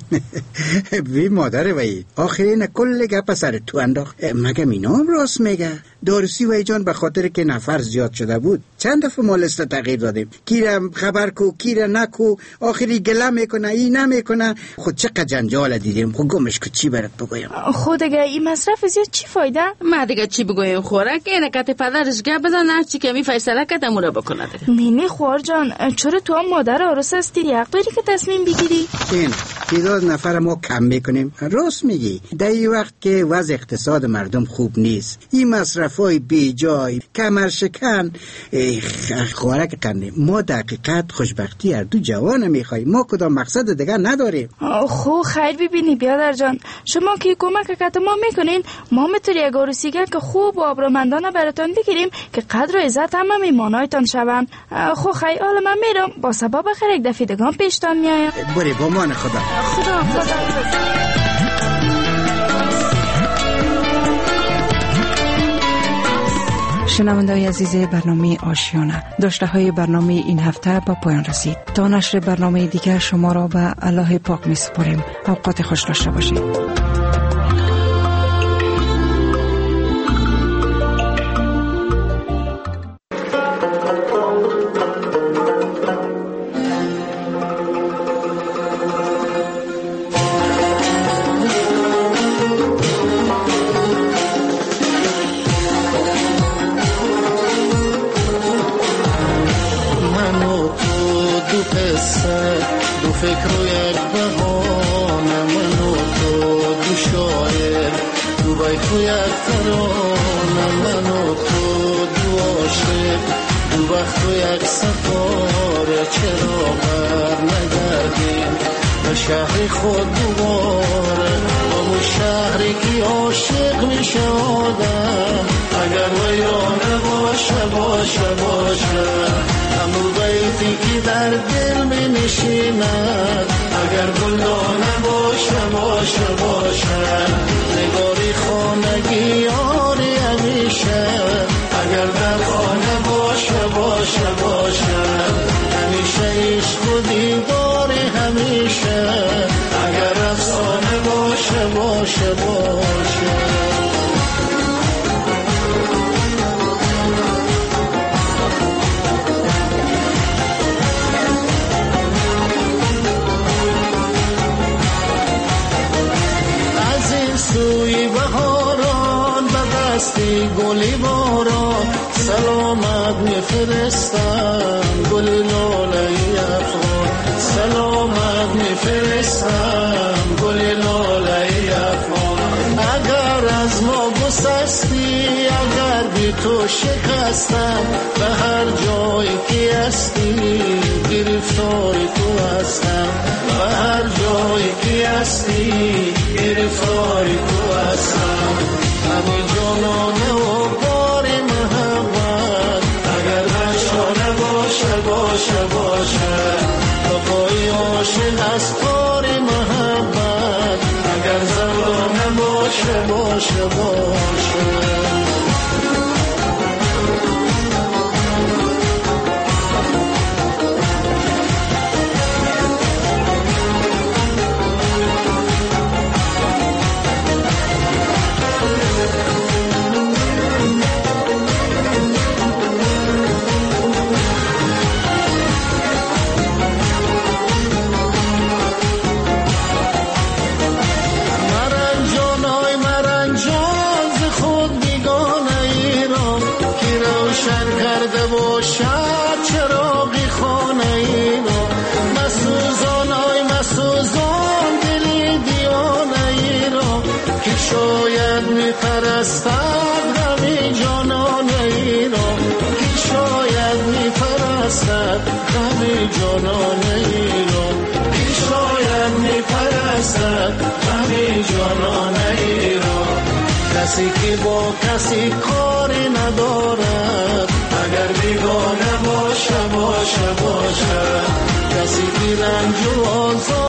وی مادر وی آخرین کل گپ سر تو انداخت. مگه مینام راست میگه؟ دارسی وی جان به خاطر که نفر زیاد شده بود چند دفعه ما لیست تغییر دادیم. کیرم خبر کو کیره نکو، آخری گله میکنه این نمیکنه. خود چقدر جنجال دیدیم. خود گمش کو چی برات بگویم؟ خود دیگه این مصرف زیاد چی فایده؟ ما دیگه چی بگویم خوراک اینه که پدرش گپ بزن هر چی که می فیصله کنه امور بکنه. نه خوار جان، چرا تو هم مادر عروس هستی؟ یک داری که تصمیم بگیری؟ این تعداد نفر ما کم میکنیم. راست میگی. در این وقت که وضع اقتصاد مردم خوب نیست، این مصرفای بی جای کمر شکن خوراک قندیم. ما دقیقت خوشبختی هر دو جوان میخوایم. ما کدام مقصد دیگه نداریم. خو خیر ببینی بیادر جان، شما که کمک کت ما میکنین، ما میتونی یک عروسیگه که خوب و آبرومندانه براتون بگیریم که قدر و عزت همه میمانایتان شون. خو خیر حالا من میرم، با سبب خیر یک دفعه دگان پیشتان میایم. بری با مان خدا. شنونده‌های عزیز برنامه آشیانه، داشته های برنامه این هفته با پایان رسید. تا نشر برنامه دیگر شما را به الله پاک می سپاریم. اوقات خوش داشته باشید. شهر خود دوباره همون شهری که عاشق می شدم، اگر ویرانه باشه همون بیتی که در دل می نشیند، اگر گلدانه باشه نگاری خانگی یاری همیشه، اگر در خانه باشه همیشه عشق و دیداری همیشه، اگر افسانه باشه از این سوی بهاران به دستی گلی باران سلامت میفرستم، گلی لاله افغان سلامت میفرستم، گلی لاله افغان. اگر از ما گسستی، اگر بی تو شکستم، به هر جایی که هستی گرفتار تو هستم، به هر جایی که هستی گرفتار تو هستم. همین جانو باشه باشه. کسی که با کسی کاری ندارد اگر بیگانه باشه باشه باشه. کسی که رنج و آزار